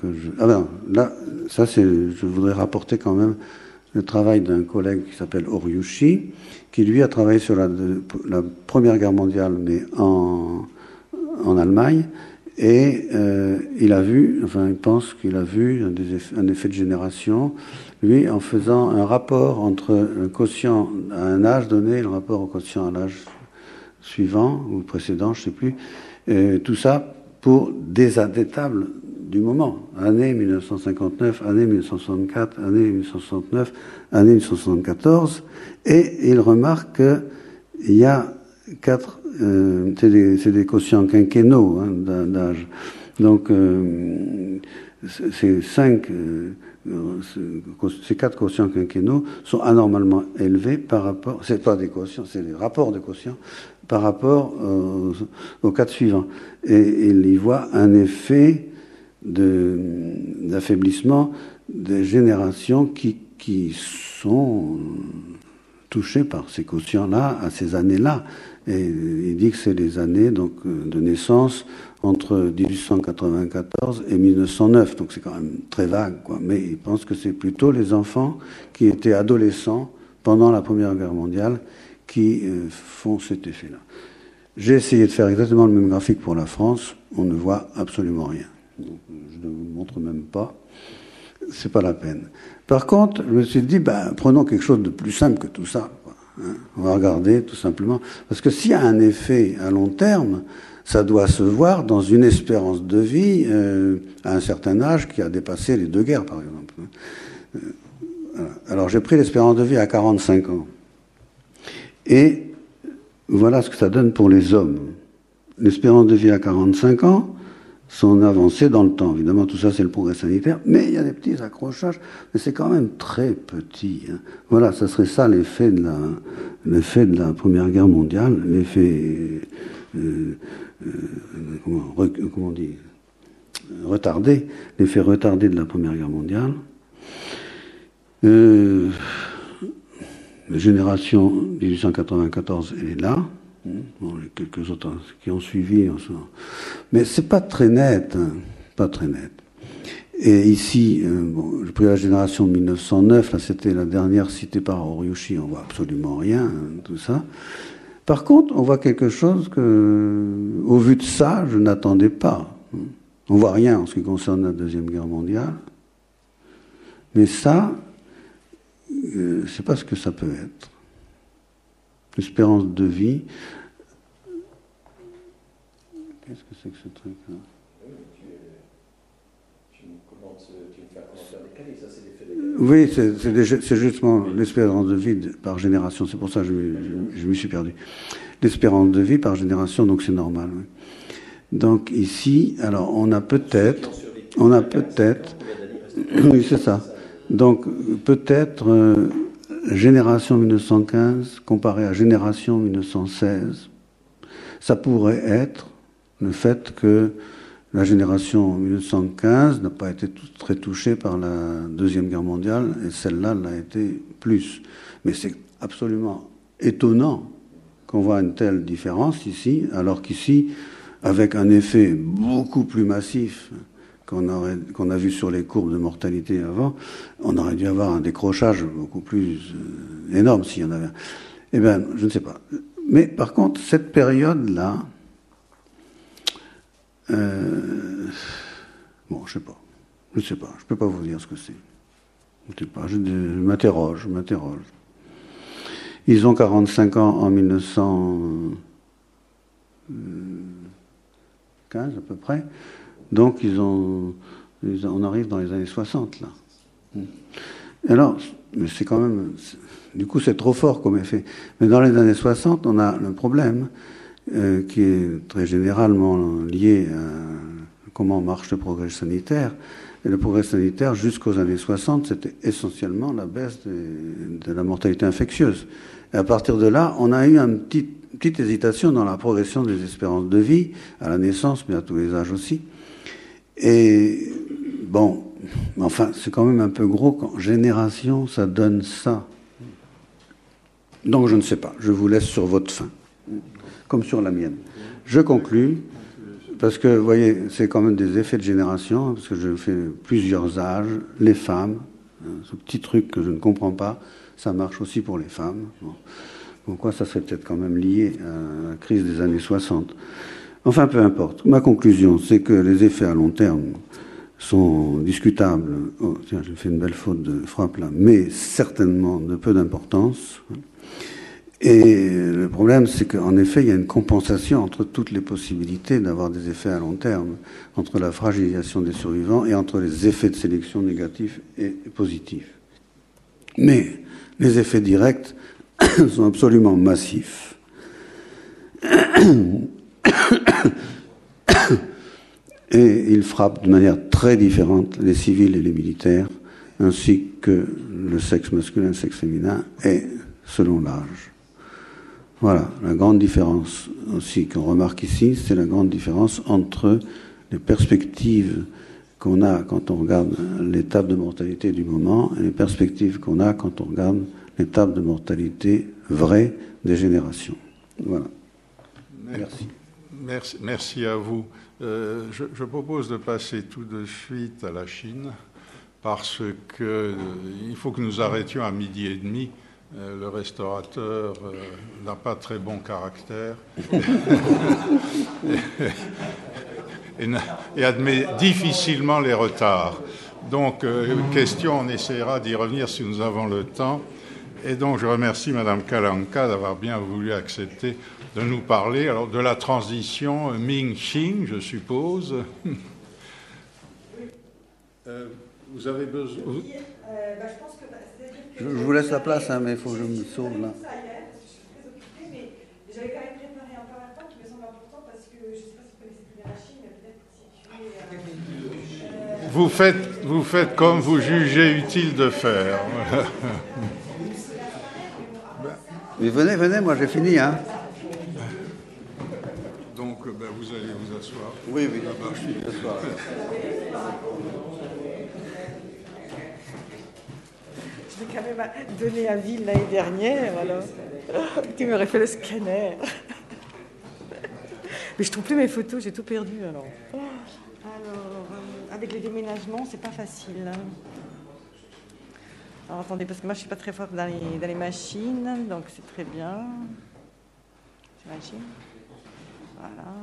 je voudrais rapporter quand même le travail d'un collègue qui s'appelle Oriushi, qui lui a travaillé sur la Première Guerre mondiale, mais en Allemagne, et il pense qu'il a vu un effet de génération, lui, en faisant un rapport entre le quotient à un âge donné et le rapport au quotient à l'âge suivant, ou précédent, je ne sais plus, tout ça pour des tables du moment, année 1959, année 1964, année 1969, année 1974, et il remarque qu'il y a c'est des quotients quinquennaux d'âge. Donc, ces 4 quotients quinquennaux sont anormalement élevés par rapport, c'est pas des quotients, c'est des rapports de quotients par rapport aux 4 suivants. Et il y voit un effet d'affaiblissement des générations qui sont touchées par ces quotients-là, à ces années-là. Et il dit que c'est les années donc, de naissance entre 1894 et 1909. Donc c'est quand même très vague, quoi. Mais il pense que c'est plutôt les enfants qui étaient adolescents pendant la Première Guerre mondiale qui font cet effet-là. J'ai essayé de faire exactement le même graphique pour la France. On ne voit absolument rien. Donc, je ne vous montre même pas. C'est pas la peine. Par contre, je me suis dit, prenons quelque chose de plus simple que tout ça. On va regarder tout simplement. Parce que s'il y a un effet à long terme, ça doit se voir dans une espérance de vie à un certain âge qui a dépassé les 2 guerres, par exemple. Voilà. Alors j'ai pris l'espérance de vie à 45 ans. Et voilà ce que ça donne pour les hommes. L'espérance de vie à 45 ans, son avancée dans le temps. Évidemment, tout ça, c'est le progrès sanitaire, mais il y a des petits accrochages, mais c'est quand même très petit. Voilà, ça serait ça l'effet de la Première Guerre mondiale, l'effet, comment on dit, retardé, l'effet retardé de la Première Guerre mondiale. La génération 1894, elle est là. Bon, les quelques autres qui ont suivi, mais c'est pas très net, pas très net. Et ici, j'ai pris la génération 1909, là c'était la dernière citée par Oriushi, on voit absolument rien, tout ça. Par contre, on voit quelque chose que, au vu de ça, je n'attendais pas. On voit rien en ce qui concerne la Deuxième Guerre mondiale, mais ça, je sais pas ce que ça peut être. L'espérance de vie. Qu'est-ce que c'est que ce truc-là ? Tu me fais un commentaire décalé, ça c'est l'effet décalé. Oui, c'est justement l'espérance de vie par génération, c'est pour ça que je m'y suis perdu. L'espérance de vie par génération, donc c'est normal. Oui. Donc ici, alors on a peut-être, oui c'est ça. Donc peut-être génération 1915 comparée à génération 1916, ça pourrait être le fait que la génération 1915 n'a pas été très touchée par la Deuxième Guerre mondiale et celle-là l'a été plus. Mais c'est absolument étonnant qu'on voit une telle différence ici, alors qu'ici, avec un effet beaucoup plus massif qu'on a vu sur les courbes de mortalité avant, on aurait dû avoir un décrochage beaucoup plus énorme s'il y en avait un. Eh bien, je ne sais pas. Mais par contre, cette période-là, Bon, je sais pas. Je sais pas. Je peux pas vous dire ce que c'est. Je sais pas. Je m'interroge. Ils ont 45 ans en 1915 à peu près. Donc on arrive dans les années 60 là. Alors, mais c'est quand même, du coup, c'est trop fort comme effet. Mais dans les années 60, on a le problème qui est très généralement lié à comment marche le progrès sanitaire. Et le progrès sanitaire, jusqu'aux années 60, c'était essentiellement la baisse de la mortalité infectieuse. Et à partir de là, on a eu une petite hésitation dans la progression des espérances de vie, à la naissance, mais à tous les âges aussi. Et bon, enfin, c'est quand même un peu gros qu'en génération, ça donne ça. Donc je ne sais pas, je vous laisse sur votre faim, comme sur la mienne. Je conclus, parce que, vous voyez, c'est quand même des effets de génération, parce que je fais plusieurs âges, les femmes, ce petit truc que je ne comprends pas, ça marche aussi pour les femmes. Bon. Pourquoi ça serait peut-être quand même lié à la crise des années 60. Enfin, peu importe. Ma conclusion, c'est que les effets à long terme sont discutables. Oh, tiens, j'ai fait une belle faute de frappe là, mais certainement de peu d'importance. Et le problème, c'est qu'en effet, il y a une compensation entre toutes les possibilités d'avoir des effets à long terme, entre la fragilisation des survivants et entre les effets de sélection négatifs et positifs. Mais les effets directs sont absolument massifs. Et ils frappent de manière très différente les civils et les militaires, ainsi que le sexe masculin et le sexe féminin, et selon l'âge. Voilà, la grande différence aussi qu'on remarque ici, c'est la grande différence entre les perspectives qu'on a quand on regarde l'étape de mortalité du moment et les perspectives qu'on a quand on regarde l'étape de mortalité vraie des générations. Voilà. Merci à vous. Je propose de passer tout de suite à la Chine parce qu'il faut que nous arrêtions à 12h30. Le restaurateur n'a pas très bon caractère et admet difficilement les retards. Donc, question, on essaiera d'y revenir si nous avons le temps. Et donc, je remercie Mme Kalanka d'avoir bien voulu accepter de nous parler alors, de la transition Ming-Qing, je suppose. Vous avez besoin... je pense que... Je vous laisse la place, hein, mais il faut que je me sauve là. Ça y est, parce que je suis très occupée, mais j'avais quand même préparé un PowerPoint qui me semble important parce que je ne sais pas si vous connaissez très bien la Chine, mais peut-être située... Vous faites comme vous jugez utile de faire. Mais venez, moi j'ai fini, hein. Donc, vous allez vous asseoir. Oui, je suis asseoir. Je vais quand même donné à Ville l'année dernière, alors. Tu m'aurais fait le scanner. Mais je trouve plus mes photos, j'ai tout perdu, alors. Alors, avec les déménagements, c'est pas facile. Alors, attendez, parce que moi, je suis pas très forte dans les machines, donc c'est très bien. J'imagine. Voilà.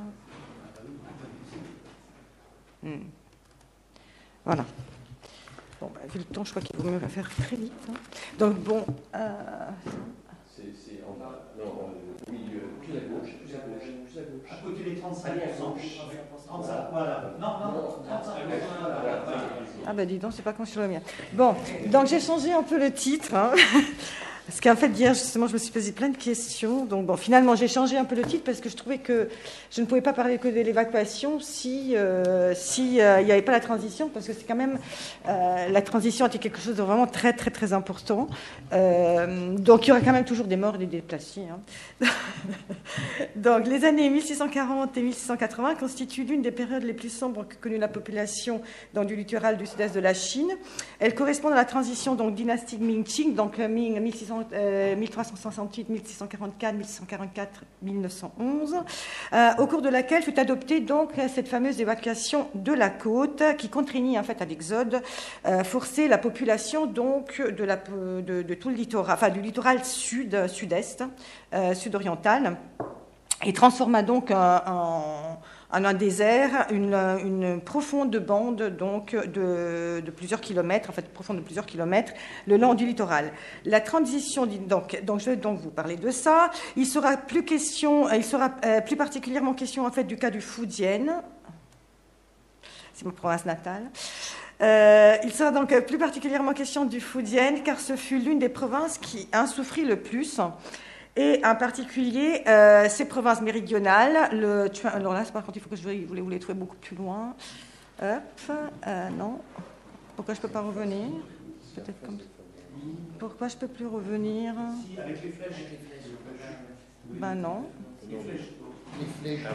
Voilà. Bon, vu le temps, je crois qu'il vaut mieux faire très vite. Hein. Donc, bon... C'est en bas, non, au milieu, plus à gauche. À côté des 35%. 35, voilà. Non, 35, voilà. Ah ben dis donc, c'est pas comme sur le mien. Bon, donc j'ai changé un peu le titre. Hein. Parce qu'en fait, hier, justement, je me suis posé plein de questions. Donc, bon, finalement, j'ai changé un peu le titre parce que je trouvais que je ne pouvais pas parler que de l'évacuation si il n'y avait pas la transition, parce que c'est quand même... la transition était quelque chose de vraiment très, très, très important. Donc, il y aura quand même toujours des morts et des déplacés. Hein. Donc, les années 1640 et 1680 constituent l'une des périodes les plus sombres que connut la population dans du littoral du sud-est de la Chine. Elles correspondent à la transition donc, dynastique Ming-Qing, donc Ming 1368, 1644, 1644, 1911, au cours de laquelle fut adoptée donc cette fameuse évacuation de la côte qui contraignit en fait à l'exode forcer la population donc de tout le littoral, enfin du littoral sud-est, sud-oriental, et transforma donc en un désert, une profonde bande donc, de plusieurs kilomètres, en fait profonde de plusieurs kilomètres, le long du littoral. La transition, donc je vais donc vous parler de ça. Il sera plus particulièrement question en fait du cas du Fujian. C'est ma province natale. Il sera donc plus particulièrement question du Fujian, car ce fut l'une des provinces qui en souffrit le plus. Et en particulier, ces provinces méridionales, alors là, par contre, il faut que vous les trouvez beaucoup plus loin. Hop, non. Pourquoi je ne peux pas revenir? Peut-être comme... Pourquoi je ne peux plus revenir? Avec les flèches. Ben non. Les flèches.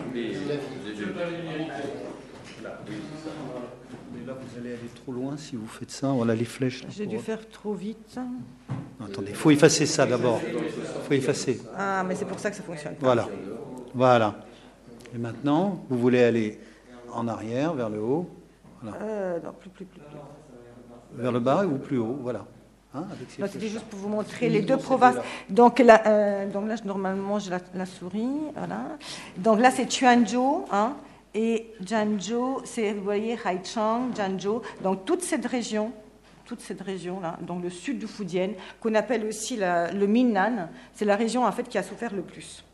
Mais là, vous allez aller trop loin si vous faites ça. Voilà les flèches. J'ai dû faire trop vite. Non, attendez, il faut effacer ça d'abord. Il faut effacer. Ah, mais c'est pour ça que ça fonctionne pas. Voilà. Voilà. Et maintenant, vous voulez aller en arrière, vers le haut. Voilà. Non, plus. Vers le bas ou plus haut, voilà. Hein, c'était juste pour vous montrer les deux provinces. Donc là, normalement, j'ai la souris. Voilà. Donc là, c'est Chuanzhou, hein, et Jianzhou, c'est, vous voyez, Haichang, Jianzhou. Donc toute cette région-là, donc le sud du Fujian, qu'on appelle aussi le Minnan, c'est la région en fait qui a souffert le plus.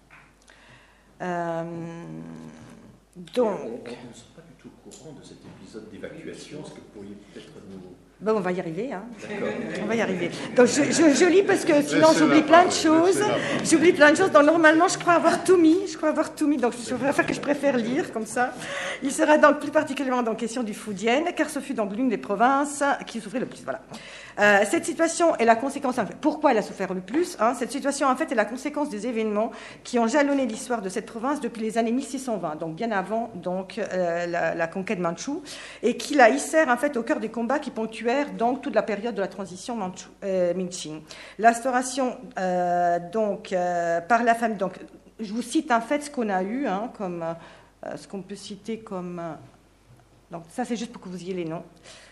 Donc, on ne sera pas du tout au courant de cet épisode d'évacuation. Est-ce que vous pourriez peut-être nous... Ben, on va y arriver. Hein. On va y arriver. Donc, je lis parce que sinon, j'oublie plein de choses. Donc, normalement, je crois avoir tout mis. Donc, je préfère que je préfère lire comme ça. Il sera donc plus particulièrement dans question du Fujian, car ce fut donc l'une des provinces qui souffrait le plus. Voilà. Cette situation est la conséquence. Pourquoi elle a souffert le plus, hein? Cette situation, en fait, est la conséquence des événements qui ont jalonné l'histoire de cette province depuis les années 1620, donc bien avant donc, la conquête mandchoue, et qui la hissèrent en fait au cœur des combats qui ponctuèrent donc toute la période de la transition Mingqing. L'instauration par la famille. Donc, je vous cite en fait ce qu'on a eu, hein, comme ce qu'on peut citer comme. Donc, ça, c'est juste pour que vous ayez les noms.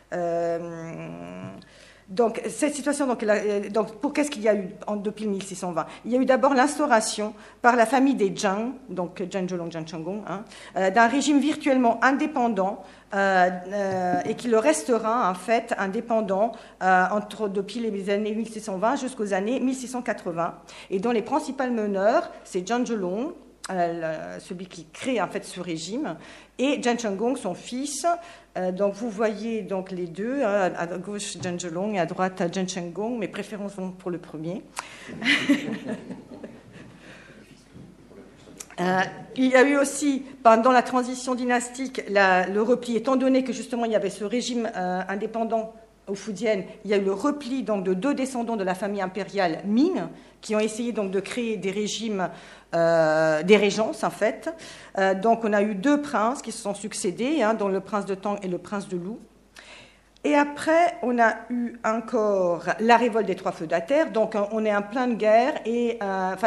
Donc, cette situation, pour qu'est-ce qu'il y a eu depuis 1620? Il y a eu d'abord l'instauration par la famille des Zhang, donc Zhang-Zholong, Zhang-Chengong, hein, d'un régime virtuellement indépendant et qui le restera en fait indépendant depuis les années 1620 jusqu'aux années 1680, et dont les principaux meneurs, c'est Zhang-Zholong, celui qui crée en fait ce régime, et Zhang-Chengong, son fils. Donc vous voyez donc les deux, hein, à gauche Zhang-Zholong et à droite Zhang-Chengong, mes préférences vont pour le premier. Il y a eu aussi, pendant la transition dynastique, le repli, étant donné que justement il y avait ce régime indépendant au Fujian, il y a eu le repli donc, de deux descendants de la famille impériale Ming, qui ont essayé donc de créer des régimes, des régences en fait. Donc on a eu deux princes qui se sont succédés, hein, dont le prince de Tang et le prince de Lu. Et après, on a eu encore la révolte des trois feudataires. Donc, on est en pleine guerre et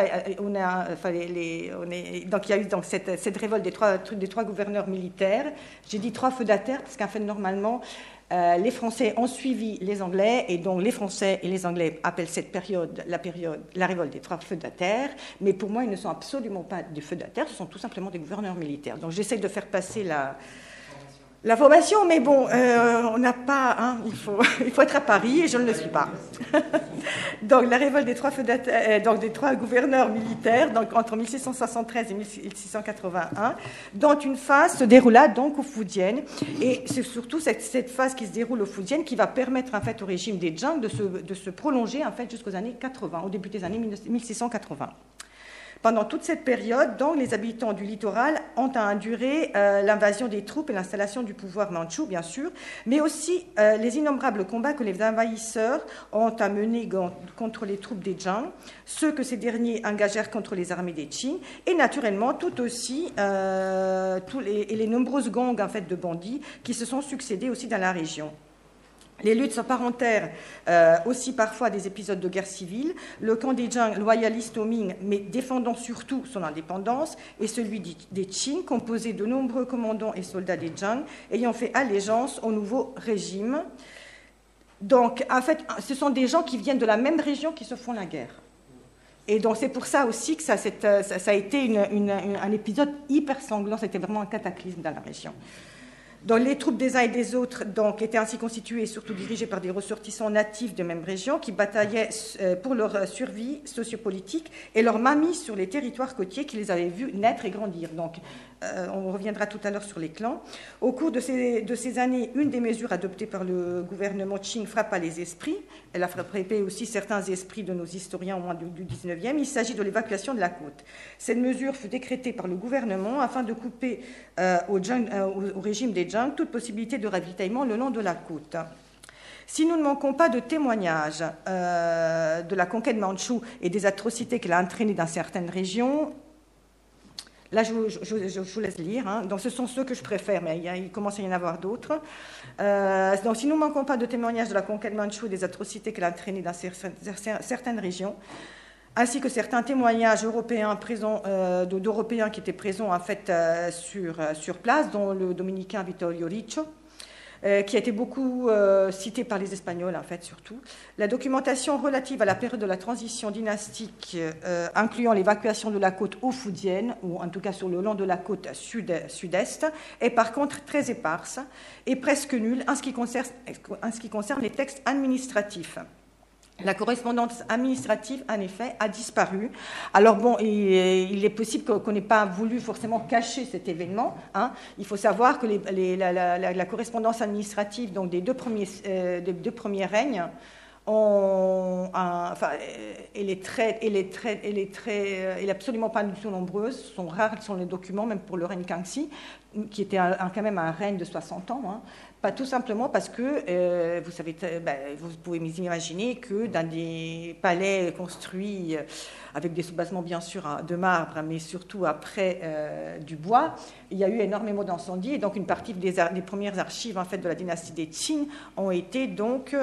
donc il y a eu donc cette révolte des trois gouverneurs militaires. J'ai dit trois feudataires parce qu'en fait, normalement, les Français ont suivi les Anglais, et donc les Français et les Anglais appellent cette période la révolte des trois feudataires. Mais pour moi, ils ne sont absolument pas des feudataires, ce sont tout simplement des gouverneurs militaires. Donc, j'essaie de faire passer la formation, mais bon, on n'a pas, hein, il faut être à Paris, et je ne le suis pas. Donc la révolte des trois feudataires, donc des trois gouverneurs militaires, donc entre 1673 et 1681, dont une phase se déroula donc au Fujian, et c'est surtout cette phase qui se déroule au Fujian qui va permettre en fait au régime des Zhang de se prolonger en fait jusqu'aux années 80, au début des années 1680. Pendant toute cette période, donc, les habitants du littoral ont enduré l'invasion des troupes et l'installation du pouvoir mandchou, bien sûr, mais aussi les innombrables combats que les envahisseurs ont à mener contre les troupes des Zhang, ceux que ces derniers engagèrent contre les armées des Qing, et naturellement, tout aussi, les nombreuses gangs en fait, de bandits qui se sont succédés aussi dans la région. Les luttes s'apparentèrent aussi parfois à des épisodes de guerre civile. Le camp des Zhang, loyaliste aux Ming, mais défendant surtout son indépendance, et celui des Qing, composé de nombreux commandants et soldats des Zhang, ayant fait allégeance au nouveau régime. Donc, en fait, ce sont des gens qui viennent de la même région qui se font la guerre. Et donc c'est pour ça aussi que ça a été un épisode hyper sanglant, c'était vraiment un cataclysme dans la région. Donc, les troupes des uns et des autres étaient ainsi constituées et surtout dirigées par des ressortissants natifs de même région qui bataillaient pour leur survie sociopolitique et leur mainmise sur les territoires côtiers qui les avaient vus naître et grandir. Donc, on reviendra tout à l'heure sur les clans. Au cours de ces années, une des mesures adoptées par le gouvernement Qing frappa les esprits. Elle a frappé aussi certains esprits de nos historiens au moins du 19e. Il s'agit de l'évacuation de la côte. Cette mesure fut décrétée par le gouvernement afin de couper au régime des Zhang toute possibilité de ravitaillement le long de la côte. Si nous ne manquons pas de témoignages de la conquête mandchoue et des atrocités qu'elle a entraînées dans certaines régions, là je vous laisse lire, hein. Donc ce sont ceux que je préfère, mais il commence à y en avoir d'autres. Donc si nous ne manquons pas de témoignages de la conquête mandchoue et des atrocités qu'elle a entraînées dans certaines régions, ainsi que certains témoignages européens d'Européens qui étaient présents en fait sur place, dont le dominicain Vittorio Riccio, qui a été beaucoup cité par les Espagnols, en fait, surtout. La documentation relative à la période de la transition dynastique, incluant l'évacuation de la côte haut-foudienne, ou en tout cas sur le long de la côte sud-est, est par contre très éparse et presque nulle en ce qui concerne les textes administratifs. La correspondance administrative, en effet, a disparu. Alors bon, il est possible qu'on n'ait pas voulu forcément cacher cet événement, hein. Il faut savoir que la correspondance administrative donc des deux premiers règnes, elle est absolument pas du tout nombreuse. Sont rares sont les documents, même pour le règne Kangxi, qui était quand même un règne de 60 ans. Hein. Pas tout simplement parce que, vous pouvez imaginer que dans des palais construits avec des soubassements bien sûr de marbre, mais surtout après du bois, il y a eu énormément d'incendies et donc une partie des premières archives en fait de la dynastie des Qing ont été donc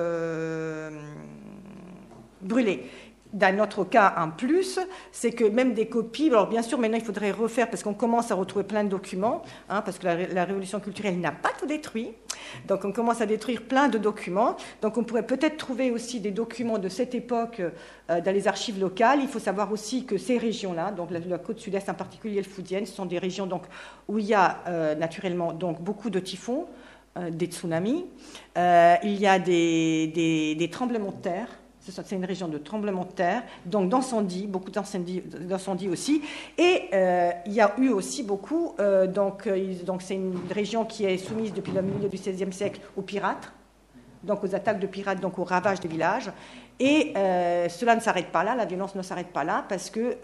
brûlées. Dans notre cas, en plus, c'est que même des copies, alors bien sûr, maintenant il faudrait refaire parce qu'on commence à retrouver plein de documents, hein, parce que la révolution culturelle n'a pas tout détruit. Donc on commence à détruire plein de documents. Donc on pourrait peut-être trouver aussi des documents de cette époque dans les archives locales. Il faut savoir aussi que ces régions-là, donc la côte sud-est en particulier, le Fujian, ce sont des régions donc, où il y a naturellement donc, beaucoup de typhons, des tsunamis, il y a des tremblements de terre. C'est une région de tremblements de terre, donc d'incendies, beaucoup d'incendies aussi. Et il y a eu aussi beaucoup, donc c'est une région qui est soumise depuis le milieu du XVIe siècle aux pirates, donc aux attaques de pirates, donc aux ravages des villages. Et cela ne s'arrête pas là, la violence ne s'arrête pas là, parce que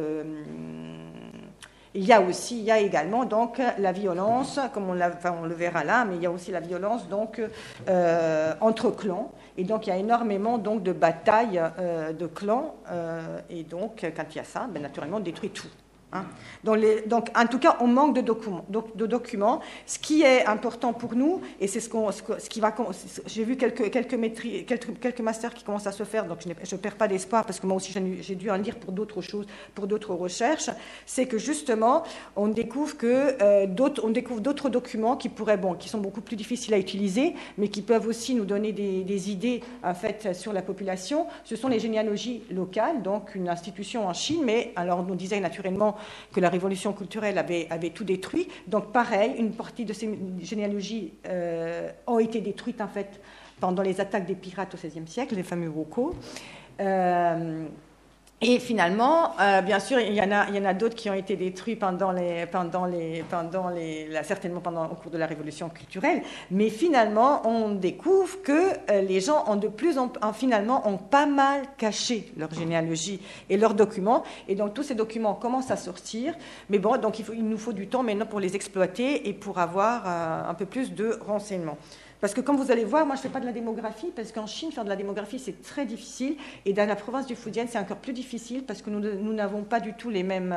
il y a également donc la violence, comme on le verra là, mais il y a aussi la violence donc entre clans. Et donc il y a énormément donc de batailles de clans. Et donc quand il y a ça, naturellement on détruit tout. Hein. Donc en tout cas on manque de documents. Ce qui est important pour nous, et c'est ce qui va. J'ai vu quelques masters qui commencent à se faire, donc je ne perds pas d'espoir parce que moi aussi j'ai dû en lire pour d'autres choses, pour d'autres recherches. C'est que justement on découvre d'autres documents qui sont beaucoup plus difficiles à utiliser, mais qui peuvent aussi nous donner des idées en fait sur la population. Ce sont les généalogies locales, donc une institution en Chine, mais alors on nous disait naturellement que la révolution culturelle avait tout détruit. Donc pareil, une partie de ces généalogies ont été détruites en fait pendant les attaques des pirates au XVIe siècle, les fameux Woko. Et finalement, bien sûr, il y en a d'autres qui ont été détruits certainement au cours de la révolution culturelle. Mais finalement, on découvre que les gens finalement ont pas mal caché leur généalogie et leurs documents. Et donc tous ces documents commencent à sortir. Mais bon, donc il nous faut du temps maintenant pour les exploiter et pour avoir un peu plus de renseignements. Parce que comme vous allez voir, moi je ne fais pas de la démographie, parce qu'en Chine, faire de la démographie, c'est très difficile. Et dans la province du Fujian, c'est encore plus difficile, parce que nous n'avons pas du tout les mêmes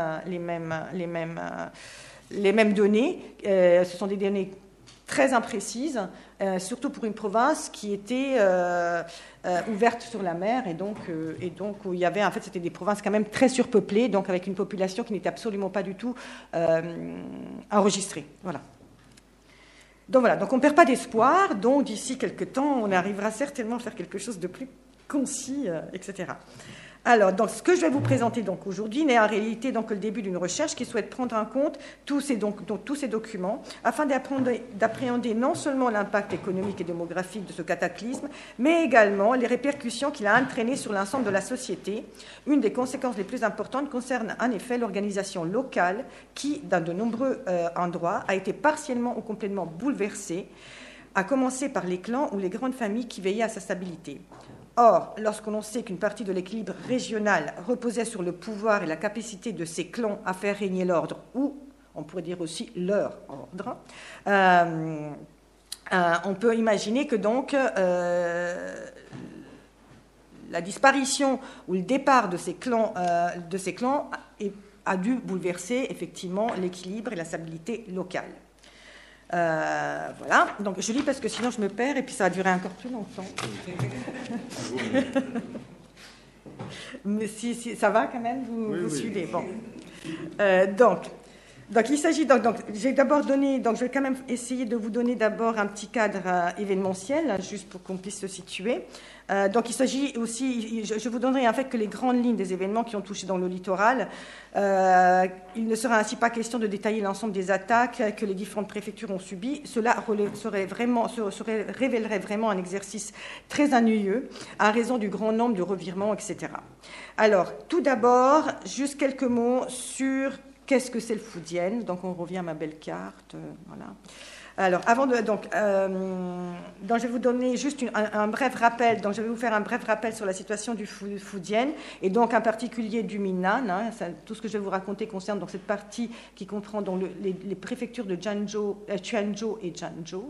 données. Ce sont des données très imprécises, surtout pour une province qui était ouverte sur la mer, et donc où il y avait, en fait, c'était des provinces quand même très surpeuplées, donc avec une population qui n'était absolument pas du tout enregistrée. Voilà. Donc voilà, donc on ne perd pas d'espoir, donc d'ici quelques temps, on arrivera certainement à faire quelque chose de plus concis, etc. Alors, donc, ce que je vais vous présenter donc aujourd'hui n'est en réalité donc le début d'une recherche qui souhaite prendre en compte tous ces documents afin d'appréhender non seulement l'impact économique et démographique de ce cataclysme, mais également les répercussions qu'il a entraînées sur l'ensemble de la société. Une des conséquences les plus importantes concerne en effet l'organisation locale qui, dans de nombreux endroits, a été partiellement ou complètement bouleversée, à commencer par les clans ou les grandes familles qui veillaient à sa stabilité. Or, lorsqu'on sait qu'une partie de l'équilibre régional reposait sur le pouvoir et la capacité de ces clans à faire régner l'ordre, ou on pourrait dire aussi leur ordre, on peut imaginer que donc la disparition ou le départ de ces clans a dû bouleverser effectivement l'équilibre et la stabilité locale. Voilà, donc je lis parce que sinon je me perds et puis ça va durer encore plus longtemps. Mais si, ça va quand même, vous suivez. Bon. Donc il s'agit j'ai d'abord donné, donc je vais quand même essayer de vous donner d'abord un petit cadre événementiel, juste pour qu'on puisse se situer. Donc il s'agit aussi, je vous donnerai en fait que les grandes lignes des événements qui ont touché dans le littoral. Il ne sera ainsi pas question de détailler l'ensemble des attaques que les différentes préfectures ont subies. Cela révélerait vraiment un exercice très ennuyeux à raison du grand nombre de revirements, etc. Alors, tout d'abord, juste quelques mots sur qu'est-ce que c'est le Foudienne. Donc on revient à ma belle carte, voilà. Alors, avant de, donc je vais vous donner juste un bref rappel. Donc, je vais vous faire un bref rappel sur la situation du Foudienne et donc en particulier du Minnan. Tout ce que je vais vous raconter concerne donc cette partie qui comprend donc les préfectures de Quanzhou et Zhangzhou.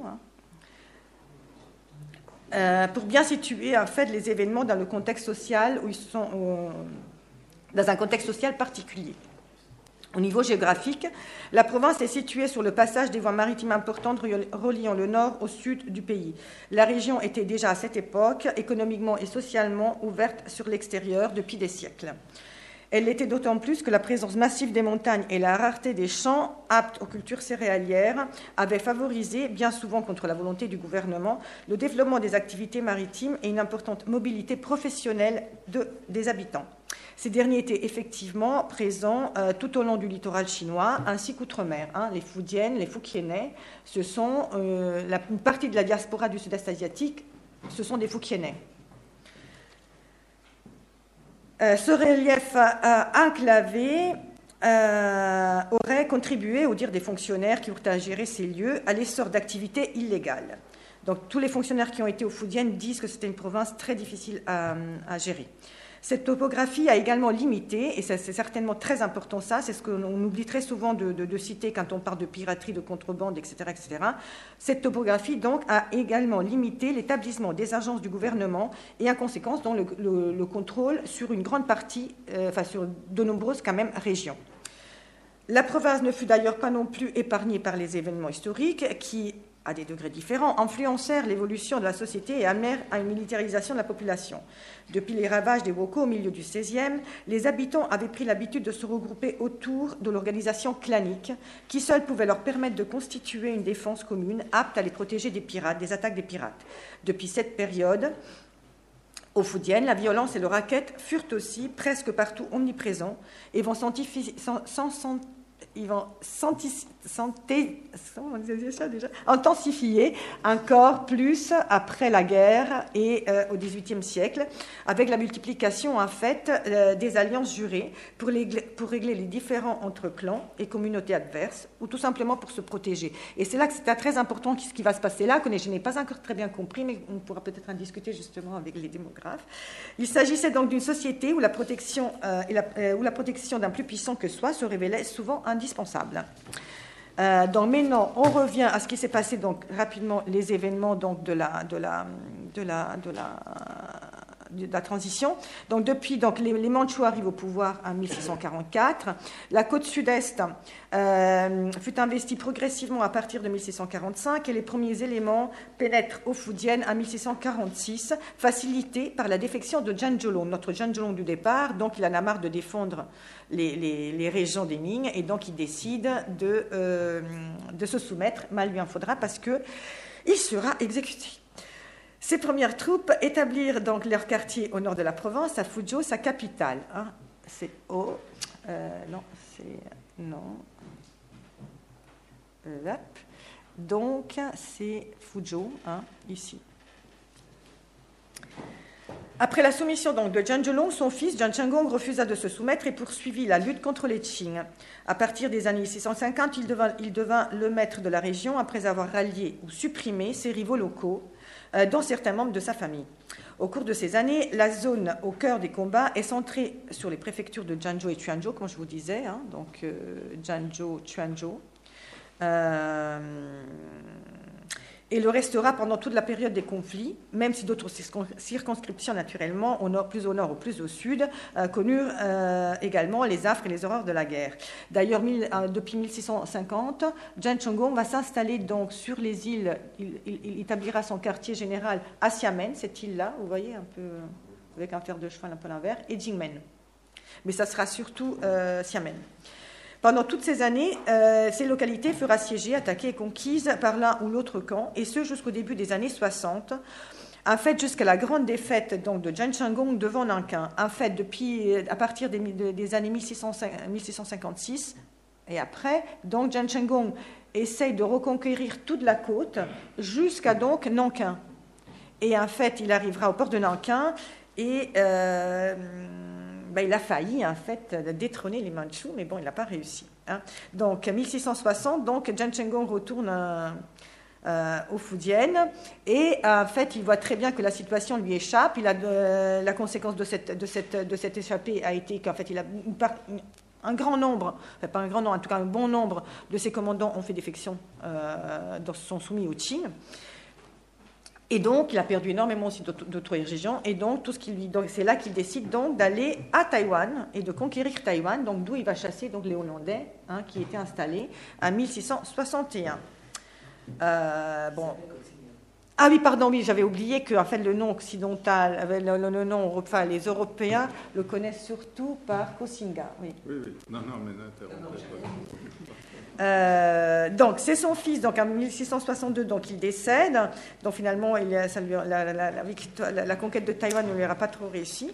Pour bien situer en fait les événements dans le contexte social où ils sont dans un contexte social particulier. Au niveau géographique, la province est située sur le passage des voies maritimes importantes reliant le nord au sud du pays. La région était déjà à cette époque économiquement et socialement ouverte sur l'extérieur depuis des siècles. Elle l'était d'autant plus que la présence massive des montagnes et la rareté des champs aptes aux cultures céréalières avaient favorisé, bien souvent contre la volonté du gouvernement, le développement des activités maritimes et une importante mobilité professionnelle des habitants. Ces derniers étaient effectivement présents tout au long du littoral chinois, ainsi qu'outre-mer. Les Foudiennes, les Fouquienais, ce sont une partie de la diaspora du sud-est asiatique, ce sont des Fouquienais. Ce relief enclavé aurait contribué, au dire des fonctionnaires qui eurent à gérer ces lieux, à l'essor d'activités illégales. Donc tous les fonctionnaires qui ont été aux Foudiennes disent que c'était une province très difficile à gérer. Cette topographie a également limité, et c'est certainement très important ça, c'est ce qu'on oublie très souvent de citer quand on parle de piraterie, de contrebande, etc., etc. Cette topographie, donc, a également limité l'établissement des agences du gouvernement et, en conséquence, donc, le contrôle sur une grande partie, sur de nombreuses, quand même, régions. La province ne fut d'ailleurs pas non plus épargnée par les événements historiques qui, à des degrés différents, influencèrent l'évolution de la société et amenèrent à une militarisation de la population. Depuis les ravages des Woko au milieu du XVIe, les habitants avaient pris l'habitude de se regrouper autour de l'organisation clanique, qui seule pouvait leur permettre de constituer une défense commune apte à les protéger des attaques des pirates. Depuis cette période, aux Foudiennes, la violence et le racket furent aussi presque partout omniprésents et vont intensifier encore plus après la guerre et au XVIIIe siècle, avec la multiplication en fait des alliances jurées pour régler les différends entre clans et communautés adverses, ou tout simplement pour se protéger. Et c'est là que c'est très important ce qui va se passer là, que je n'ai pas encore très bien compris, mais on pourra peut-être en discuter justement avec les démographes. Il s'agissait donc d'une société où la protection d'un plus puissant que soi se révélait souvent indispensable. Donc maintenant, on revient à ce qui s'est passé donc rapidement, les événements donc de la transition. Donc depuis, donc les Mandchous arrivent au pouvoir en 1644. La côte sud-est fut investie progressivement à partir de 1645 et les premiers éléments pénètrent aux Foudiennes en 1646, facilités par la défection de Zhangzhou, notre Zhangzhou du départ. Donc il en a marre de défendre les régions des Ming et donc il décide de se soumettre. Mal lui en faudra parce qu'il sera exécuté. Ces premières troupes établirent donc leur quartier au nord de la Provence, à Fuzhou, sa capitale. Hein. C'est O. Non, c'est. Non. Hop. Donc, c'est Fuzhou, hein, ici. Après la soumission donc, de Zhang son fils, Zhang Chenggong refusa de se soumettre et poursuivit la lutte contre les Qing. À partir des années 650, il devint le maître de la région après avoir rallié ou supprimé ses rivaux locaux, dont certains membres de sa famille. Au cours de ces années, la zone au cœur des combats est centrée sur les préfectures de Jianzhou et Quanzhou, comme je vous disais, hein, donc Jianzhou, Quanzhou. Et le restera pendant toute la période des conflits, même si d'autres circonscriptions, naturellement, plus au nord ou plus au sud, connurent également les affres et les horreurs de la guerre. D'ailleurs, depuis 1650, Zhang Chenggong va s'installer donc sur les îles, il établira son quartier général à Xiamen, cette île-là, vous voyez, un peu avec un fer de cheval un peu l'inverse, et Jingmen. Mais ça sera surtout Xiamen. Pendant toutes ces années, ces localités furent assiégées, attaquées et conquises par l'un ou l'autre camp, et ce jusqu'au début des années 60, en fait jusqu'à la grande défaite donc, de Zhang Chenggong devant Nankin, en fait à partir des années 1656 et après, donc Zhang Chenggong essaye de reconquérir toute la côte jusqu'à donc Nankin. Et en fait, il arrivera au port de Nankin et il a failli en fait détrôner les Mandchous, mais bon, il n'a pas réussi. Hein. Donc, 1660, donc Zhang Chenggong retourne au Fujian et en fait, il voit très bien que la situation lui échappe. La conséquence de cette échappée a été qu'en fait, il a un grand nombre, enfin pas un grand nombre, en tout cas un bon nombre de ses commandants ont fait défection, sont soumis aux Qing. Et donc, il a perdu énormément aussi d'autres régions. Et donc, c'est là qu'il décide donc d'aller à Taïwan et de conquérir Taïwan, donc d'où il va chasser donc les Hollandais qui étaient installés en 1661. Ah oui, pardon, oui, j'avais oublié que en fait, le nom occidental, le nom, enfin, les Européens le connaissent surtout par Koxinga. Oui. Oui. Non, mais n'interrompez pas. Donc, c'est son fils, donc en 1662, donc il décède. Donc finalement, la conquête de Taïwan ne lui aura pas trop réussi.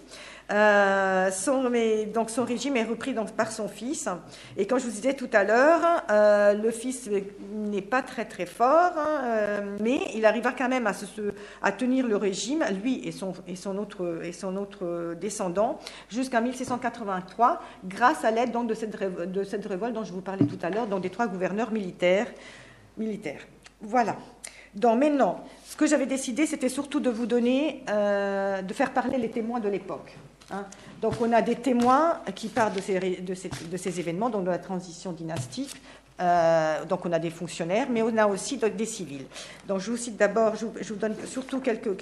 Donc son régime est repris donc, par son fils. Et comme je vous disais tout à l'heure, le fils n'est pas très très fort, mais il arrivera quand même à tenir le régime, lui et son autre descendant, jusqu'en 1683, grâce à l'aide donc de cette révolte dont je vous parlais tout à l'heure, donc des 3 gouverneurs militaires. Voilà. Donc maintenant, ce que j'avais décidé, c'était surtout de vous donner, de faire parler les témoins de l'époque. Hein. Donc on a des témoins qui parlent de ces événements, donc de la transition dynastique. Donc on a des fonctionnaires, mais on a aussi des civils. Donc je vous cite d'abord, je vous donne surtout quelques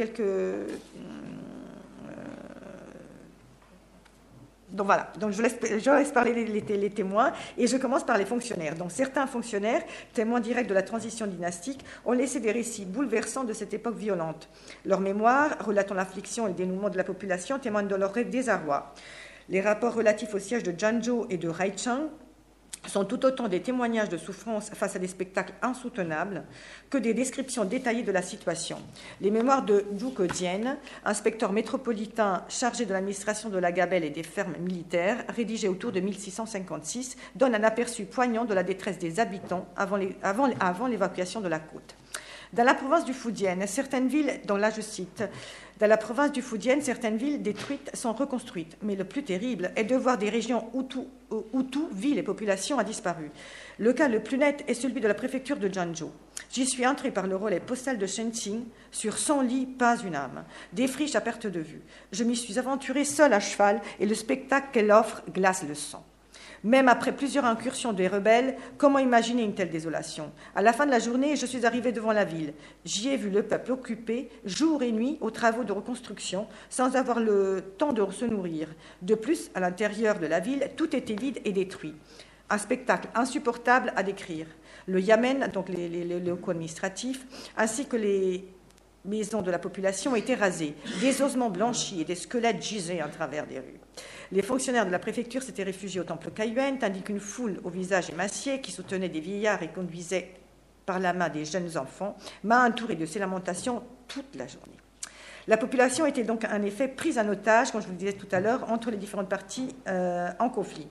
donc voilà, donc je laisse parler les témoins et je commence par les fonctionnaires. Donc certains fonctionnaires, témoins directs de la transition dynastique, ont laissé des récits bouleversants de cette époque violente. Leurs mémoires, relatant l'affliction et le dénouement de la population, témoignent de leur désarroi. Les rapports relatifs au siège de Jianzhou et de Haicheng sont tout autant des témoignages de souffrance face à des spectacles insoutenables que des descriptions détaillées de la situation. Les mémoires de Zhu Kejian, inspecteur métropolitain chargé de l'administration de la gabelle et des fermes militaires, rédigé autour de 1656, donnent un aperçu poignant de la détresse des habitants avant l'évacuation de la côte. Dans la province du Fujian, certaines villes, dont là je cite, dans la province du Fujian, certaines villes détruites sont reconstruites. Mais le plus terrible est de voir des régions où tout, villes et populations a disparu. Le cas le plus net est celui de la préfecture de Jianzhou. J'y suis entré par le relais postal de Shenqing. Sur 100 lits, pas une âme. Des friches à perte de vue. Je m'y suis aventuré seul à cheval et le spectacle qu'elle offre glace le sang. Même après plusieurs incursions des rebelles, comment imaginer une telle désolation? À la fin de la journée, je suis arrivé devant la ville. J'y ai vu le peuple occupé, jour et nuit, aux travaux de reconstruction, sans avoir le temps de se nourrir. De plus, à l'intérieur de la ville, tout était vide et détruit. Un spectacle insupportable à décrire. Le yamen, donc les locaux administratifs, ainsi que les maisons de la population étaient rasées. Des ossements blanchis et des squelettes gisaient à travers des rues. Les fonctionnaires de la préfecture s'étaient réfugiés au temple Kaiyuan, tandis qu'une foule au visage émacié qui soutenait des vieillards et conduisait par la main des jeunes enfants m'a entouré de ces lamentations toute la journée. La population était donc en effet prise en otage, comme je vous le disais tout à l'heure, entre les différentes parties en conflit.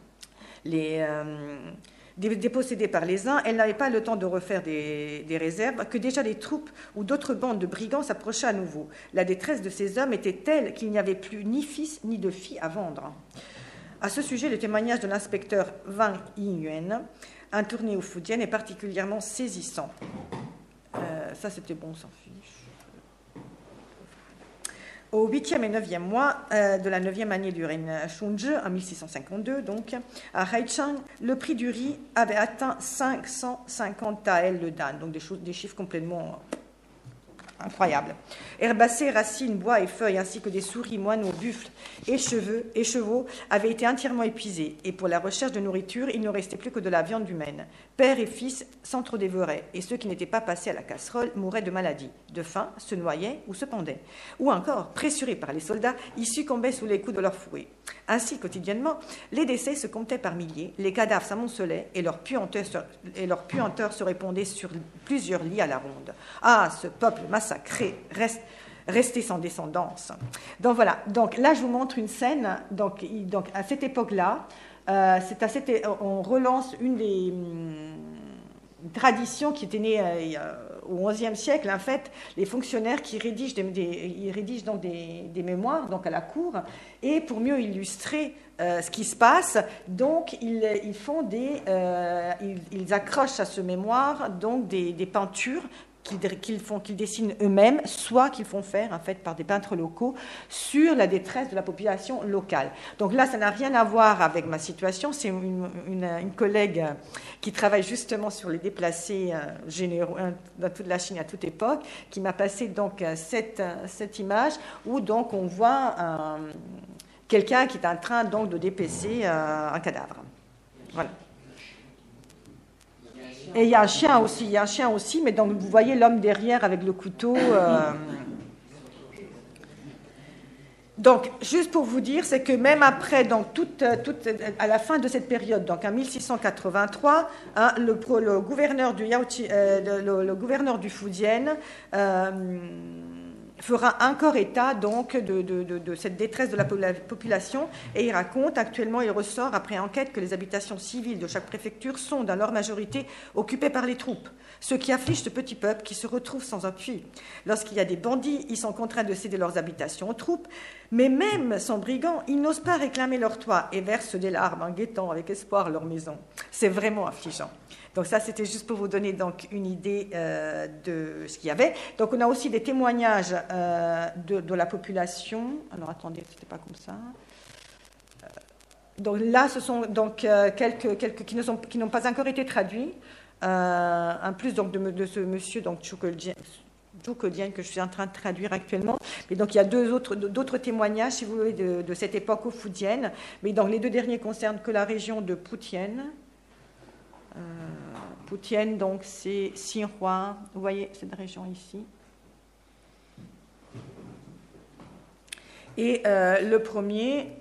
Dépossédée par les uns, elle n'avait pas le temps de refaire des réserves, que déjà des troupes ou d'autres bandes de brigands s'approchaient à nouveau. La détresse de ces hommes était telle qu'il n'y avait plus ni fils ni de filles à vendre. À ce sujet, le témoignage de l'inspecteur Wang Yingyuan, un tourné au Fujian, est particulièrement saisissant. Ça, c'était bon, on s'en fiche. Au 8e et 9e mois de la 9e année du règne Shunzhi, en 1652, donc, à Haichang, le prix du riz avait atteint 550 taels le dan, donc des chiffres complètement incroyables. Herbacées, racines, bois et feuilles, ainsi que des souris, moineaux, buffles et chevaux avaient été entièrement épuisés, et pour la recherche de nourriture, il ne restait plus que de la viande humaine. Père et fils s'entre-dévoraient, et ceux qui n'étaient pas passés à la casserole mouraient de maladie, de faim, se noyaient ou se pendaient. Ou encore, pressurés par les soldats, ils succombaient sous les coups de leurs fouets. Ainsi, quotidiennement, les décès se comptaient par milliers, les cadavres s'amoncelaient, et leur puanteur se répandait sur plusieurs lits à la ronde. Ah, ce peuple massacré resté sans descendance. Donc voilà, donc là je vous montre une scène, donc à cette époque-là, on relance une des traditions qui était née au XIe siècle. En fait, les fonctionnaires qui rédigent donc des mémoires donc à la cour, et pour mieux illustrer ce qui se passe, donc ils accrochent à ce mémoire donc des peintures qu'ils dessinent eux-mêmes, soit qu'ils font faire en fait par des peintres locaux sur la détresse de la population locale. Donc là, ça n'a rien à voir avec ma situation. C'est une collègue qui travaille justement sur les déplacés généraux dans toute la Chine à toute époque, qui m'a passé donc cette image où donc on voit quelqu'un qui est en train donc de dépecer un cadavre. Voilà. Et il y a un chien aussi, mais donc vous voyez l'homme derrière avec le couteau. Donc, juste pour vous dire, c'est que même après, donc, à la fin de cette période, donc en 1683, hein, le gouverneur du Fujian fera encore état donc de cette détresse de la population, et il raconte actuellement, il ressort après enquête, que les habitations civiles de chaque préfecture sont dans leur majorité occupées par les troupes, ce qui afflige ce petit peuple qui se retrouve sans appui. Lorsqu'il y a des bandits, ils sont contraints de céder leurs habitations aux troupes, mais même sans brigands, ils n'osent pas réclamer leur toit et versent des larmes en guettant avec espoir leur maison. C'est vraiment affligeant. Donc ça, c'était juste pour vous donner donc une idée de ce qu'il y avait. Donc on a aussi des témoignages de la population. Alors attendez, c'était pas comme ça. Donc là, ce sont donc quelques qui n'ont pas encore été traduits. En plus donc de ce monsieur donc Zhuge-Dian que je suis en train de traduire actuellement. Mais donc il y a d'autres témoignages, si vous voulez, de cette époque au Fujian. Mais donc les deux derniers concernent que la région de Putian. Putian, donc c'est Xinhua, vous voyez cette région ici. Et le premier,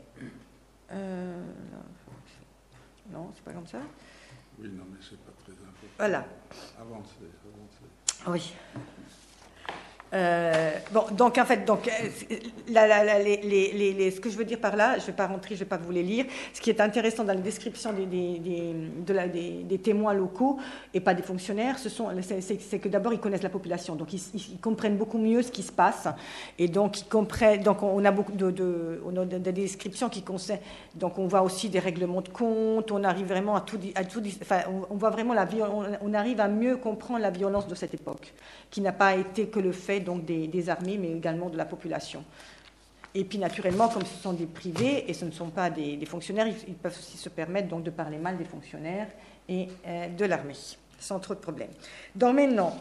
non, c'est pas comme ça. Oui, non, mais c'est pas très important. Voilà. Avancez. Oui. Bon, donc en fait, donc, ce que je veux dire par là, je ne vais pas rentrer, je ne vais pas vous les lire. Ce qui est intéressant dans la description des témoins locaux et pas des fonctionnaires, c'est que d'abord ils connaissent la population, donc ils comprennent beaucoup mieux ce qui se passe, et donc ils comprennent. Donc on a beaucoup on a des descriptions qui concernent. Donc on voit aussi des règlements de compte. On arrive vraiment à tout. Enfin, on voit vraiment on arrive à mieux comprendre la violence de cette époque, qui n'a pas été que le fait donc des armées, mais également de la population. Et puis naturellement, comme ce sont des privés et ce ne sont pas des fonctionnaires, ils peuvent aussi se permettre donc de parler mal des fonctionnaires et de l'armée, sans trop de problèmes. Donc maintenant,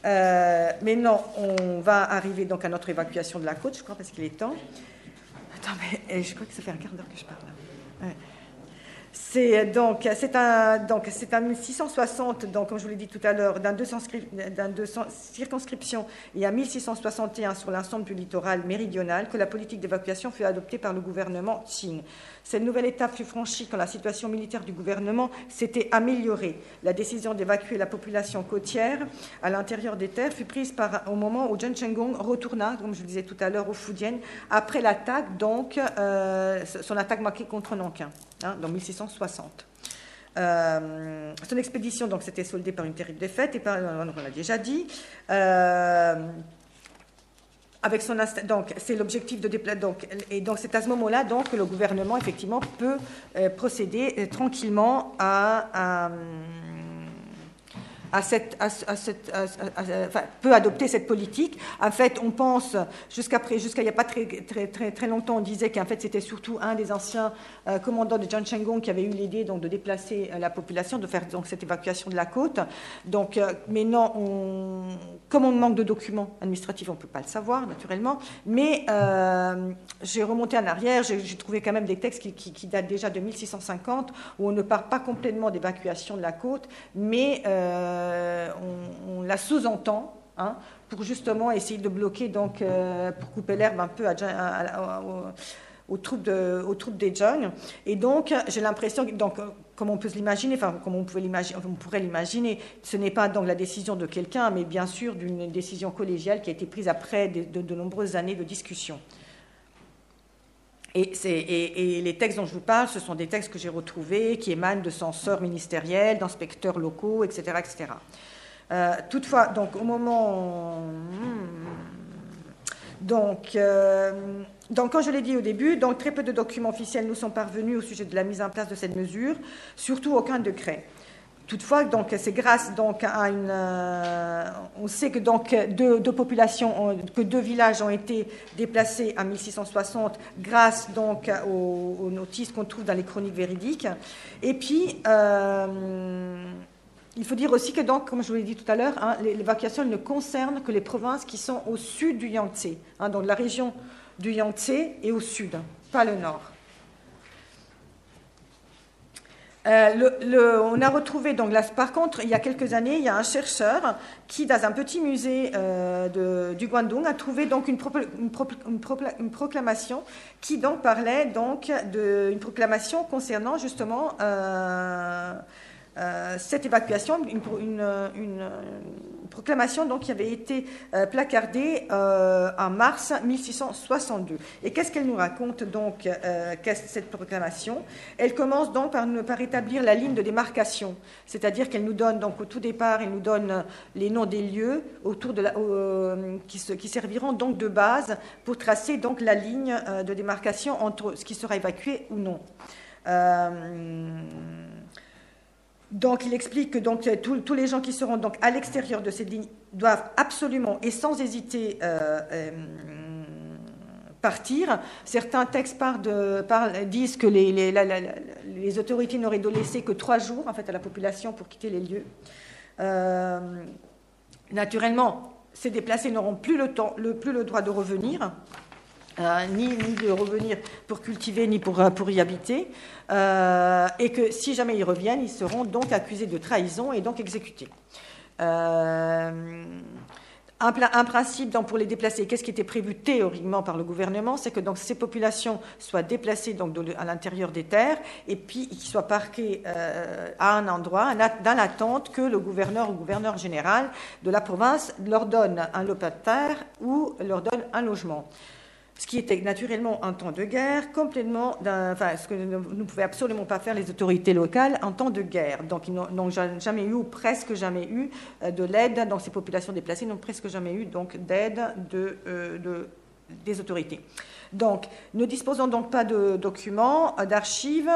on va arriver donc à notre évacuation de la côte, je crois, parce qu'il est temps. Attends, mais je crois que ça fait un quart d'heure que je parle. Ouais. C'est un 1660, donc, comme je vous l'ai dit tout à l'heure, d'un 200 circonscriptions et à 1661 sur l'ensemble du littoral méridional que la politique d'évacuation fut adoptée par le gouvernement Qing. Cette nouvelle étape fut franchie quand la situation militaire du gouvernement s'était améliorée. La décision d'évacuer la population côtière à l'intérieur des terres fut prise au moment où Zheng Chenggong retourna, comme je le disais tout à l'heure, au Fujian, après l'attaque, donc, son attaque manquée contre Nankin, dans 1660. Son expédition donc s'était soldée par une terrible défaite, et on l'a déjà dit. Avec son donc c'est l'objectif de déplacer, et donc c'est à ce moment-là donc que le gouvernement effectivement peut procéder tranquillement peut adopter cette politique. En fait, on pense, jusqu'à il n'y a pas très longtemps, on disait qu'en fait, c'était surtout un des anciens commandants de Zheng Chenggong qui avait eu l'idée donc, de déplacer la population, de faire donc, cette évacuation de la côte. Donc, mais non, comme on manque de documents administratifs, on ne peut pas le savoir, naturellement. Mais j'ai remonté en arrière, j'ai trouvé quand même des textes qui datent déjà de 1650, où on ne parle pas complètement d'évacuation de la côte, mais on la sous-entend pour justement essayer de bloquer, donc, pour couper l'herbe un peu aux troupes des Zheng. Et donc, j'ai l'impression que, donc, comme on peut l'imaginer, comme on pourrait l'imaginer, ce n'est pas donc la décision de quelqu'un, mais bien sûr d'une décision collégiale qui a été prise après de nombreuses années de discussion. Et les textes dont je vous parle, ce sont des textes que j'ai retrouvés, qui émanent de censeurs ministériels, d'inspecteurs locaux, etc. etc. Toutefois, donc, au moment... Donc, comme je l'ai dit au début, donc, très peu de documents officiels nous sont parvenus au sujet de la mise en place de cette mesure, surtout aucun décret. Toutefois, donc, c'est grâce donc, à une... on sait que donc, deux villages ont été déplacés en 1660 grâce donc, aux notices qu'on trouve dans les chroniques véridiques. Et puis, il faut dire aussi que, donc, comme je vous l'ai dit tout à l'heure, l'évacuation ne concerne que les provinces qui sont au sud du Yangtze. Donc, la région du Yangtze est au sud, pas le nord. On a retrouvé, donc là, par contre, il y a quelques années, il y a un chercheur qui, dans un petit musée du Guangdong, a trouvé donc une proclamation qui donc parlait donc d'une proclamation concernant justement cette évacuation, une proclamation donc, qui avait été placardée en mars 1662. Et qu'est-ce qu'elle nous raconte donc, cette proclamation? Elle commence donc par établir la ligne de démarcation, c'est-à-dire qu'elle nous donne donc au tout départ, elle nous donne les noms des lieux autour de qui serviront donc de base pour tracer donc la ligne de démarcation entre ce qui sera évacué ou non. Donc, il explique que donc, tous les gens qui seront donc, à l'extérieur de cette ligne doivent absolument et sans hésiter partir. Certains textes disent que les autorités n'auraient de laisser que 3 jours en fait, à la population pour quitter les lieux. Naturellement, ces déplacés n'auront plus le droit de revenir. Ni de revenir pour cultiver, ni pour y habiter, et que si jamais ils reviennent, ils seront donc accusés de trahison et donc exécutés. Un principe donc, pour les déplacés, qu'est-ce qui était prévu théoriquement par le gouvernement, c'est que donc, ces populations soient déplacées donc, à l'intérieur des terres et puis qu'ils soient parquées à un endroit dans l'attente que le gouverneur ou gouverneur général de la province leur donne un lopin de terre ou leur donne un logement. Ce qui était naturellement en temps de guerre, complètement, ce que ne pouvaient absolument pas faire les autorités locales en temps de guerre. Donc, ils n'ont jamais eu, ou presque jamais eu, de l'aide. Donc, ces populations déplacées n'ont presque jamais eu d'aide des autorités. Donc, ne disposant donc pas de documents, d'archives,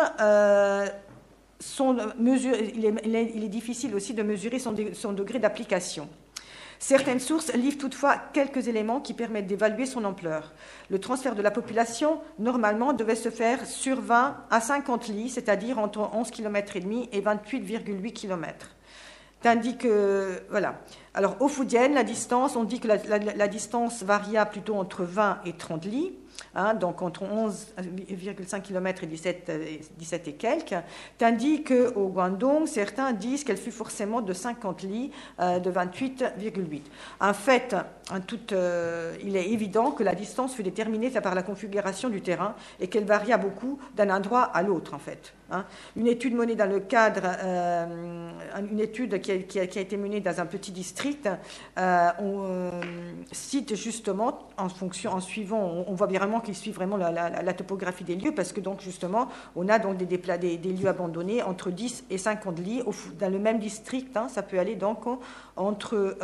il est difficile aussi de mesurer son degré d'application. Certaines sources livrent toutefois quelques éléments qui permettent d'évaluer son ampleur. Le transfert de la population, normalement, devait se faire sur 20 à 50 lits, c'est-à-dire entre 11,5 km et 28,8 km. Tandis que, voilà. Alors, au Fujian, la distance, on dit que la distance varia plutôt entre 20 et 30 lits. Donc entre 11,5 km et 17 et quelques, tandis qu'au Guangdong, certains disent qu'elle fut forcément de 50 li, de 28,8. En fait, il est évident que la distance fut déterminée par la configuration du terrain et qu'elle varia beaucoup d'un endroit à l'autre, en fait. Une étude menée dans le cadre, une étude qui a été menée dans un petit district, on cite justement, en suivant, on voit vraiment qu'ils suivent vraiment la topographie des lieux, parce que donc justement, on a donc des lieux abandonnés entre 10 et 50 lits dans le même district. Ça peut aller donc entre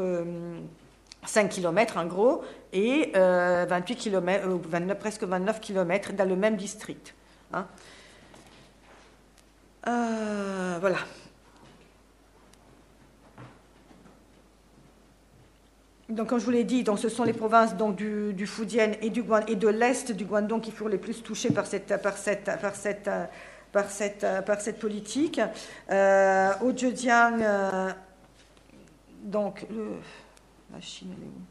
5 km en gros et 28 km, presque 29 km dans le même district. Voilà. Donc, comme je vous l'ai dit, donc, ce sont les provinces donc, du Fujian et de l'Est du Guangdong qui furent les plus touchées par cette politique. Au Zhejiang, donc, la Chine, elle est où?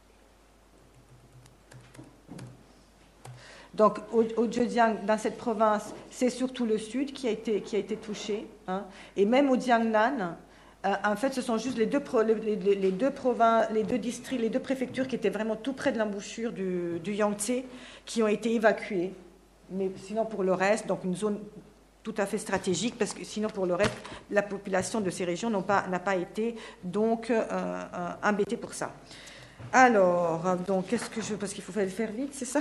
Donc, au Zhejiang, dans cette province, c'est surtout le sud qui a été touché. Et même au Jiangnan, en fait, ce sont juste les deux districts, les deux préfectures qui étaient vraiment tout près de l'embouchure du Yangtze qui ont été évacuées. Mais sinon, pour le reste, donc une zone tout à fait stratégique, parce que sinon, pour le reste, la population de ces régions n'a pas été donc embêtée pour ça. Alors, donc, parce qu'il faut faire vite, c'est ça?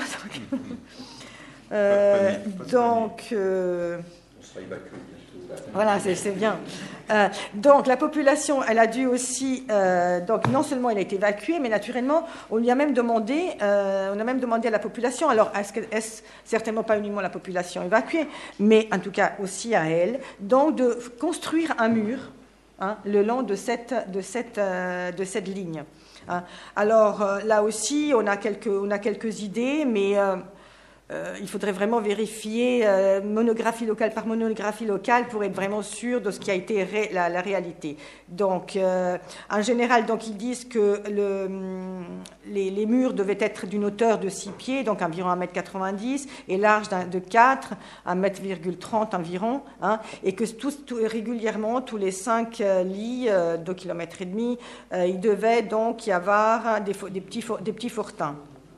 Donc, on sera évacué bientôt. Voilà, c'est bien. Donc, la population, elle a dû aussi, donc non seulement elle a été évacuée, mais naturellement, on a même demandé à la population, alors est-ce certainement pas uniquement la population évacuée, mais en tout cas aussi à elle, donc de construire un mur le long de cette ligne. Alors là aussi, on a quelques idées, mais il faudrait vraiment vérifier monographie locale par monographie locale pour être vraiment sûr de ce qui a été la réalité. Donc, en général, donc, ils disent que les murs devaient être d'une hauteur de 6 pieds, donc environ 1,90 m, et large de 4, 1,30 m environ, et que régulièrement, tous les 5 lits, 2,5 km, il devait donc y avoir des petits fortins.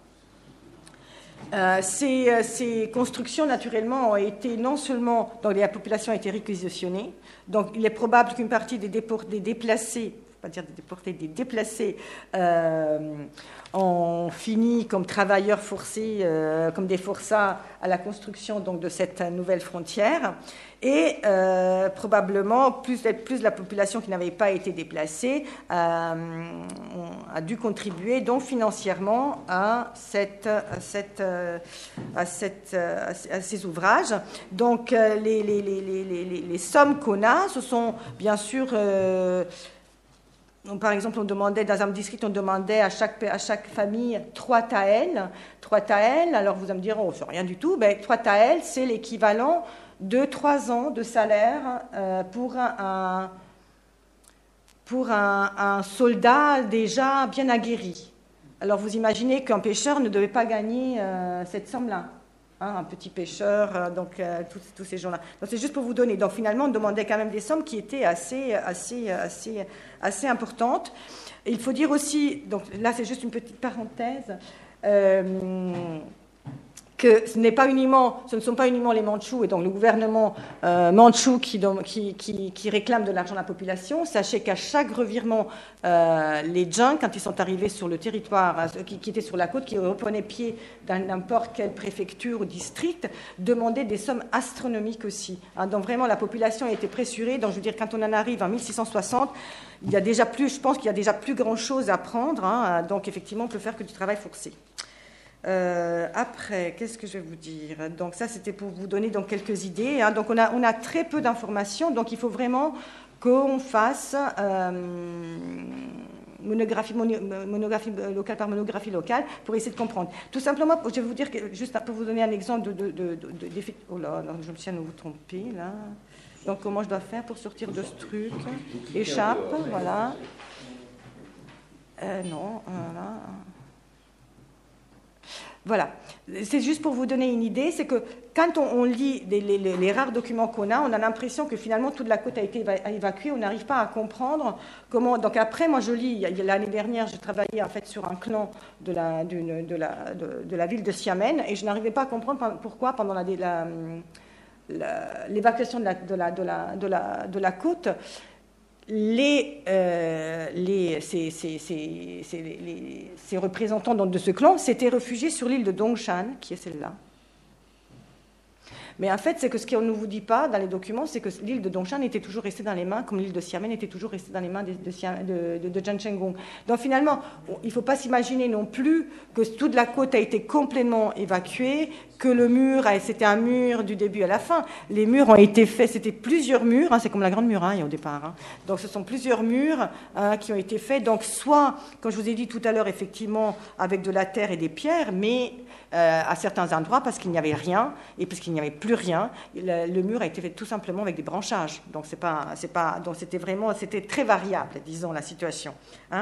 Ces constructions, naturellement, ont été non seulement... Donc, la population a été réquisitionnée. Donc, il est probable qu'une partie des déplacés, pas dire des déportés, des déplacés, ont fini comme travailleurs forcés, comme des forçats à la construction donc, de cette nouvelle frontière. Et probablement, plus la population qui n'avait pas été déplacée a dû contribuer donc financièrement à ces ouvrages. Donc, les sommes qu'on a, ce sont bien sûr... Donc, par exemple, on demandait, dans un district, on demandait à chaque famille 3 taels. 3 taels, alors vous allez me dire, oh, c'est rien du tout. Ben, 3 taels, c'est l'équivalent de 3 ans de salaire pour un soldat déjà bien aguerri. Alors, vous imaginez qu'un pêcheur ne devait pas gagner cette somme-là. Un petit pêcheur, donc tous ces gens-là. Donc c'est juste pour vous donner. Donc finalement, on demandait quand même des sommes qui étaient assez importantes. Et il faut dire aussi, donc là c'est juste une petite parenthèse, que ce ne sont pas uniquement les Mandchous et donc le gouvernement mandchou qui réclame de l'argent à la population. Sachez qu'à chaque revirement, les Jing, quand ils sont arrivés sur le territoire, qui étaient sur la côte, qui reprenaient pied dans n'importe quelle préfecture ou district, demandaient des sommes astronomiques aussi. Donc vraiment, la population a été pressurée. Donc je veux dire, quand on en arrive en 1660, il y a déjà plus, je pense qu'il y a déjà plus grand-chose à prendre. Donc effectivement, on peut faire que du travail forcé. Après, qu'est-ce que je vais vous dire? Donc ça, c'était pour vous donner donc quelques idées. Donc on a très peu d'informations, donc il faut vraiment qu'on fasse monographie locale par monographie locale pour essayer de comprendre. Tout simplement, je vais vous dire, juste pour vous donner un exemple d'effet... Oh là, je me suis à nouveau trompée, là. Donc comment je dois faire pour sortir de ce truc? Échappe, voilà. Non, voilà. Voilà, c'est juste pour vous donner une idée, c'est que quand on lit les rares documents qu'on a, on a l'impression que finalement toute la côte a été évacuée, on n'arrive pas à comprendre comment... Donc après, moi je lis, l'année dernière, j'ai travaillé en fait sur un clan de la ville de Xiamen, et je n'arrivais pas à comprendre pourquoi pendant l'évacuation de la côte, ces représentants de ce clan s'étaient réfugiés sur l'île de Dongshan, qui est celle-là. Mais en fait, c'est que ce qu'on ne vous dit pas dans les documents, c'est que l'île de Dongshan était toujours restée dans les mains, comme l'île de Xiamen était toujours restée dans les mains de Zhang Chenggong. Donc finalement, il ne faut pas s'imaginer non plus que toute la côte a été complètement évacuée, que le mur, c'était un mur du début à la fin. Les murs ont été faits, c'était plusieurs murs, c'est comme la Grande Muraille au départ. Donc ce sont plusieurs murs qui ont été faits. Donc soit, comme je vous ai dit tout à l'heure, effectivement, avec de la terre et des pierres, mais à certains endroits parce qu'il n'y avait rien et parce qu'il n'y avait plus rien. Le mur a été fait tout simplement avec des branchages. Donc donc c'était très variable, disons, la situation.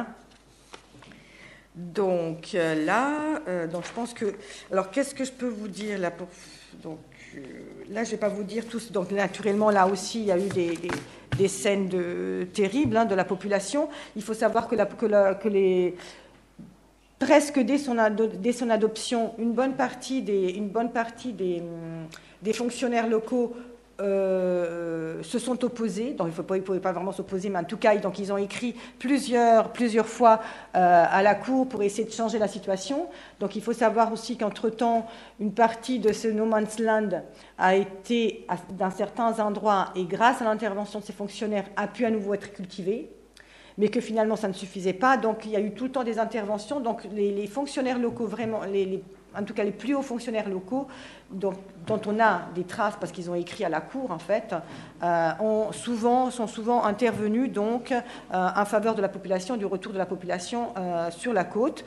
Donc donc je pense que... Alors, qu'est-ce que je peux vous dire là donc, là, je ne vais pas vous dire tous. Donc, naturellement, là aussi, il y a eu des scènes terribles de la population. Il faut savoir que presque dès son adoption, une bonne partie des fonctionnaires locaux se sont opposés. Donc, ils ne pouvaient pas vraiment s'opposer, mais en tout cas, donc, ils ont écrit plusieurs fois à la Cour pour essayer de changer la situation. Donc, il faut savoir aussi qu'entre-temps, une partie de ce no man's land a été, dans certains endroits, et grâce à l'intervention de ces fonctionnaires, a pu à nouveau être cultivée, mais que finalement, ça ne suffisait pas. Donc, il y a eu tout le temps des interventions. Donc, les fonctionnaires locaux, vraiment, en tout cas les plus hauts fonctionnaires locaux, dont on a des traces parce qu'ils ont écrit à la Cour, en fait, sont souvent intervenus donc, en faveur de la population, du retour de la population sur la côte.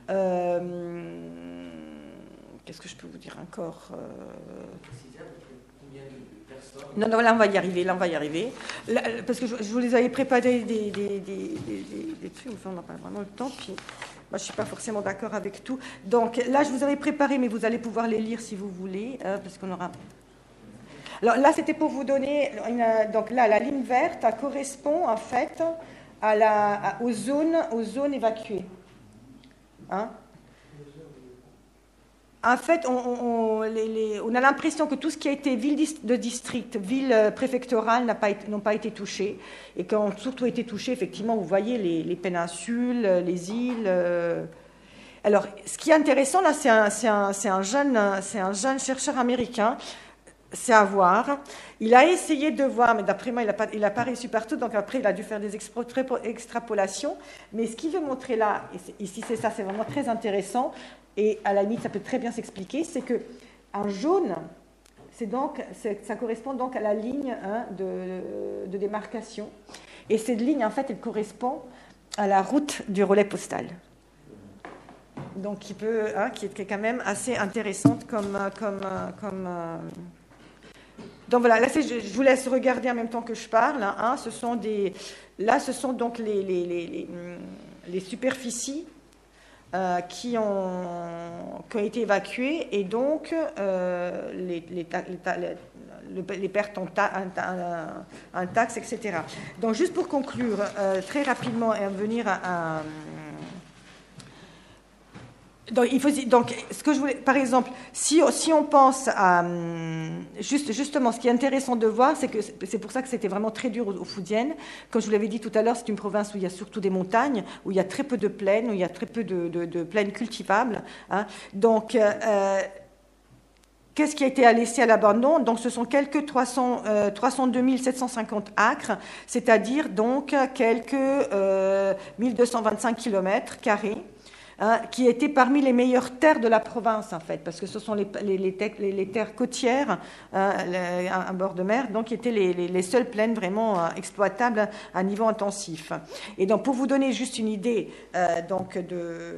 Qu'est-ce que je peux vous dire encore Non, là, on va y arriver. Là, parce que je vous les avais préparés des trucs, enfin, on n'a pas vraiment le temps, puis... Moi, je ne suis pas forcément d'accord avec tout. Donc là, je vous avais préparé, mais vous allez pouvoir les lire si vous voulez, parce qu'on aura... Alors là, c'était pour vous donner... donc là, la ligne verte, ça correspond en fait aux zones évacuées. En fait, on a l'impression que tout ce qui a été ville de district, ville préfectorale n'ont pas été touchés, et qu'ont surtout été touchés, effectivement, vous voyez, les péninsules, les îles. Alors, ce qui est intéressant, là, c'est un jeune chercheur américain, c'est à voir. Il a essayé de voir, mais d'après moi, il n'a pas réussi partout, donc après, il a dû faire des extrapolations. Mais ce qu'il veut montrer là, et ici, c'est ça, c'est vraiment très intéressant, et à la limite, ça peut très bien s'expliquer, c'est qu'un jaune, ça correspond donc à la ligne de démarcation. Et cette ligne, en fait, elle correspond à la route du relais postal. Donc, qui est quand même assez intéressante Donc voilà, là, je vous laisse regarder en même temps que je parle. Ce sont donc les superficies qui ont été évacuées, et donc les pertes en taxes, etc. Donc juste pour conclure très rapidement et venir à donc, ce que je voulais, par exemple, si on pense à justement, ce qui est intéressant de voir, c'est que c'est pour ça que c'était vraiment très dur au Fujian. Comme je vous l'avais dit tout à l'heure, c'est une province où il y a surtout des montagnes, où il y a très peu de plaines, où il y a très peu de plaines cultivables. Donc, qu'est-ce qui a été laissé à l'abandon? Donc, ce sont quelques 302 750 acres, c'est-à-dire donc quelques 1225 km². Qui étaient parmi les meilleures terres de la province, en fait, parce que ce sont les terres côtières à bord de mer, donc qui étaient les seules plaines vraiment exploitables à niveau intensif. Et donc, pour vous donner juste une idée donc de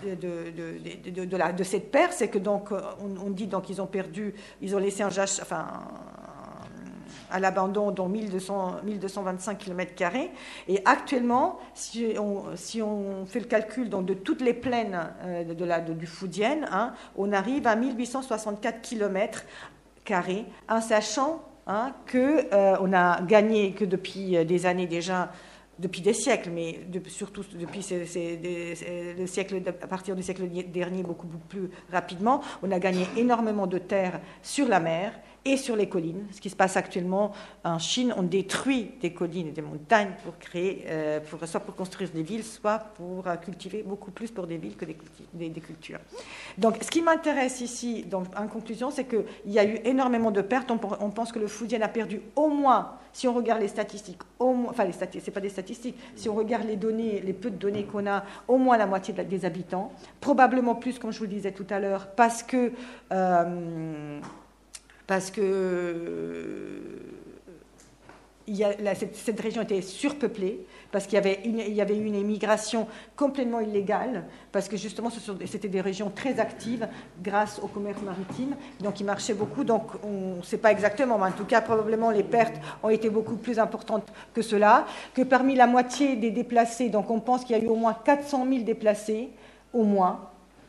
cette perte, c'est que donc on dit donc ils ont laissé à l'abandon, dont 1225 km². Et actuellement, si on fait le calcul donc, de toutes les plaines du Fujian, hein, on arrive à 1864 km², en sachant qu'on a gagné que depuis des années déjà, depuis des siècles, mais surtout depuis le siècle, à partir du siècle dernier, beaucoup plus rapidement, on a gagné énormément de terre sur la mer et sur les collines. Ce qui se passe actuellement en Chine, on détruit des collines et des montagnes pour créer, soit pour construire des villes, soit pour cultiver beaucoup plus pour des villes que des cultures. Donc, ce qui m'intéresse ici, donc, en conclusion, c'est qu'il y a eu énormément de pertes. On pense que le Fujian a perdu au moins, si on regarde les statistiques, c'est pas des statistiques, si on regarde les données, les peu de données qu'on a, au moins la moitié des habitants, probablement plus, comme je vous le disais tout à l'heure, parce que cette région était surpeuplée, parce qu'il y avait eu une immigration complètement illégale, parce que justement c'était des régions très actives grâce au commerce maritime, donc ils marchaient beaucoup, donc on ne sait pas exactement, mais en tout cas probablement les pertes ont été beaucoup plus importantes que cela, que parmi la moitié des déplacés, donc on pense qu'il y a eu au moins 400 000 déplacés, au moins,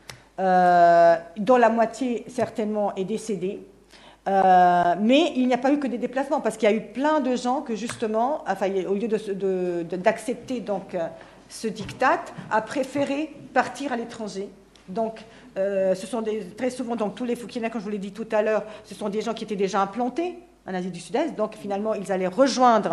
dont la moitié certainement est décédée. Mais il n'y a pas eu que des déplacements, parce qu'il y a eu plein de gens que justement, au lieu d'accepter donc ce diktat, a préféré partir à l'étranger. Donc, ce sont très souvent, donc tous les Fukienais, comme je vous l'ai dit tout à l'heure, ce sont des gens qui étaient déjà implantés en Asie du Sud-Est. Donc, finalement, ils allaient rejoindre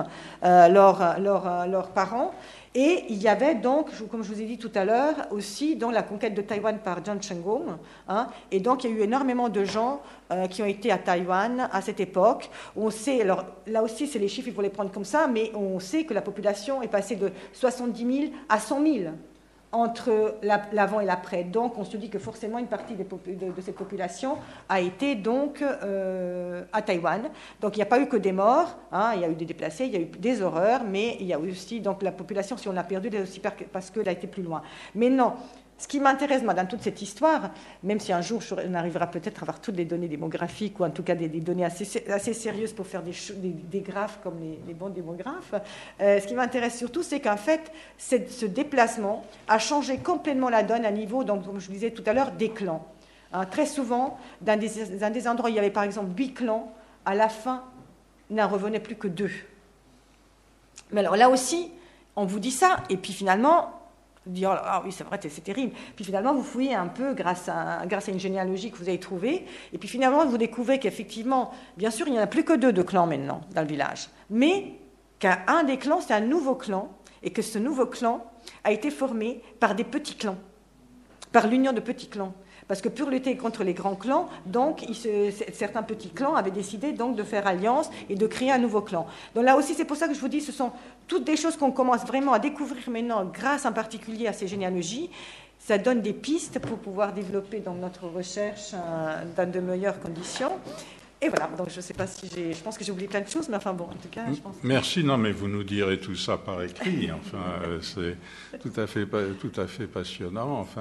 leurs parents. Et il y avait donc, comme je vous ai dit tout à l'heure, aussi dans la conquête de Taïwan par Zhang Chenggong. Hein, et donc, il y a eu énormément de gens qui ont été à Taïwan à cette époque. On sait, alors là aussi, c'est les chiffres, il faut les prendre comme ça, mais on sait que la population est passée de 70 000 à 100 000 entre l'avant et l'après. Donc, on se dit que forcément, une partie de cette population a été donc à Taïwan. Donc, il n'y a pas eu que des morts, hein, il y a eu des déplacés, il y a eu des horreurs, mais il y a aussi, donc, la population, si on l'a perdue, c'est aussi parce qu'elle a été plus loin. Mais non, ce qui m'intéresse, moi, dans toute cette histoire, même si un jour on arrivera peut-être à avoir toutes les données démographiques, ou en tout cas des données assez sérieuses pour faire des graphes comme les bons démographes, ce qui m'intéresse surtout, c'est qu'en fait, ce déplacement a changé complètement la donne à niveau, donc, comme je vous disais tout à l'heure, des clans. Hein, très souvent, dans des endroits où il y avait par exemple 8 clans, à la fin, il n'en revenait plus que 2. Mais alors là aussi, on vous dit ça, et puis finalement, dire ah oui, c'est vrai, c'est terrible. Puis finalement, vous fouillez un peu grâce à une généalogie que vous avez trouvée, et puis finalement, vous découvrez qu'effectivement, bien sûr, il n'y en a plus que 2 de clans maintenant dans le village, mais qu'un des clans, c'est un nouveau clan, et que ce nouveau clan a été formé par des petits clans, par l'union de petits clans. Parce que pour lutter contre les grands clans, donc, certains petits clans avaient décidé donc de faire alliance et de créer un nouveau clan. Donc là aussi, c'est pour ça que je vous dis, ce sont toutes des choses qu'on commence vraiment à découvrir maintenant, grâce en particulier à ces généalogies. Ça donne des pistes pour pouvoir développer donc, notre recherche dans de meilleures conditions. Et voilà, donc je ne sais pas si je pense que j'ai oublié plein de choses, mais enfin bon, en tout cas, je pense... Merci, non, mais vous nous direz tout ça par écrit. Enfin, c'est tout à fait passionnant. Enfin,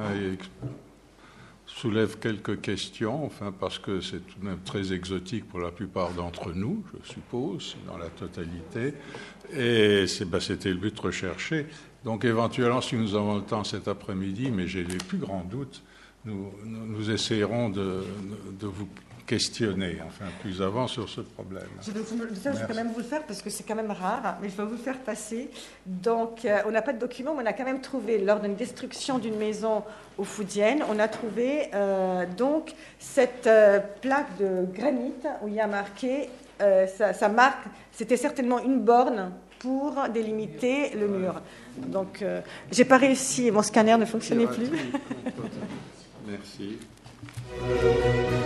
soulève quelques questions, enfin, parce que c'est tout de même très exotique pour la plupart d'entre nous, je suppose, dans la totalité. Et c'était le but recherché. Donc, éventuellement, si nous avons le temps cet après-midi, mais j'ai les plus grands doutes, nous essayerons de vous questionner, enfin, plus avant sur ce problème. Je vais quand même vous le faire parce que c'est quand même rare, mais je vais vous le faire passer. Donc, on n'a pas de document, mais on a quand même trouvé, lors d'une destruction d'une maison au Fujian, on a trouvé donc cette plaque de granit où il y a marqué, ça marque, c'était certainement une borne pour délimiter le mur. Donc, j'ai pas réussi, mon scanner ne fonctionnait plus. Merci.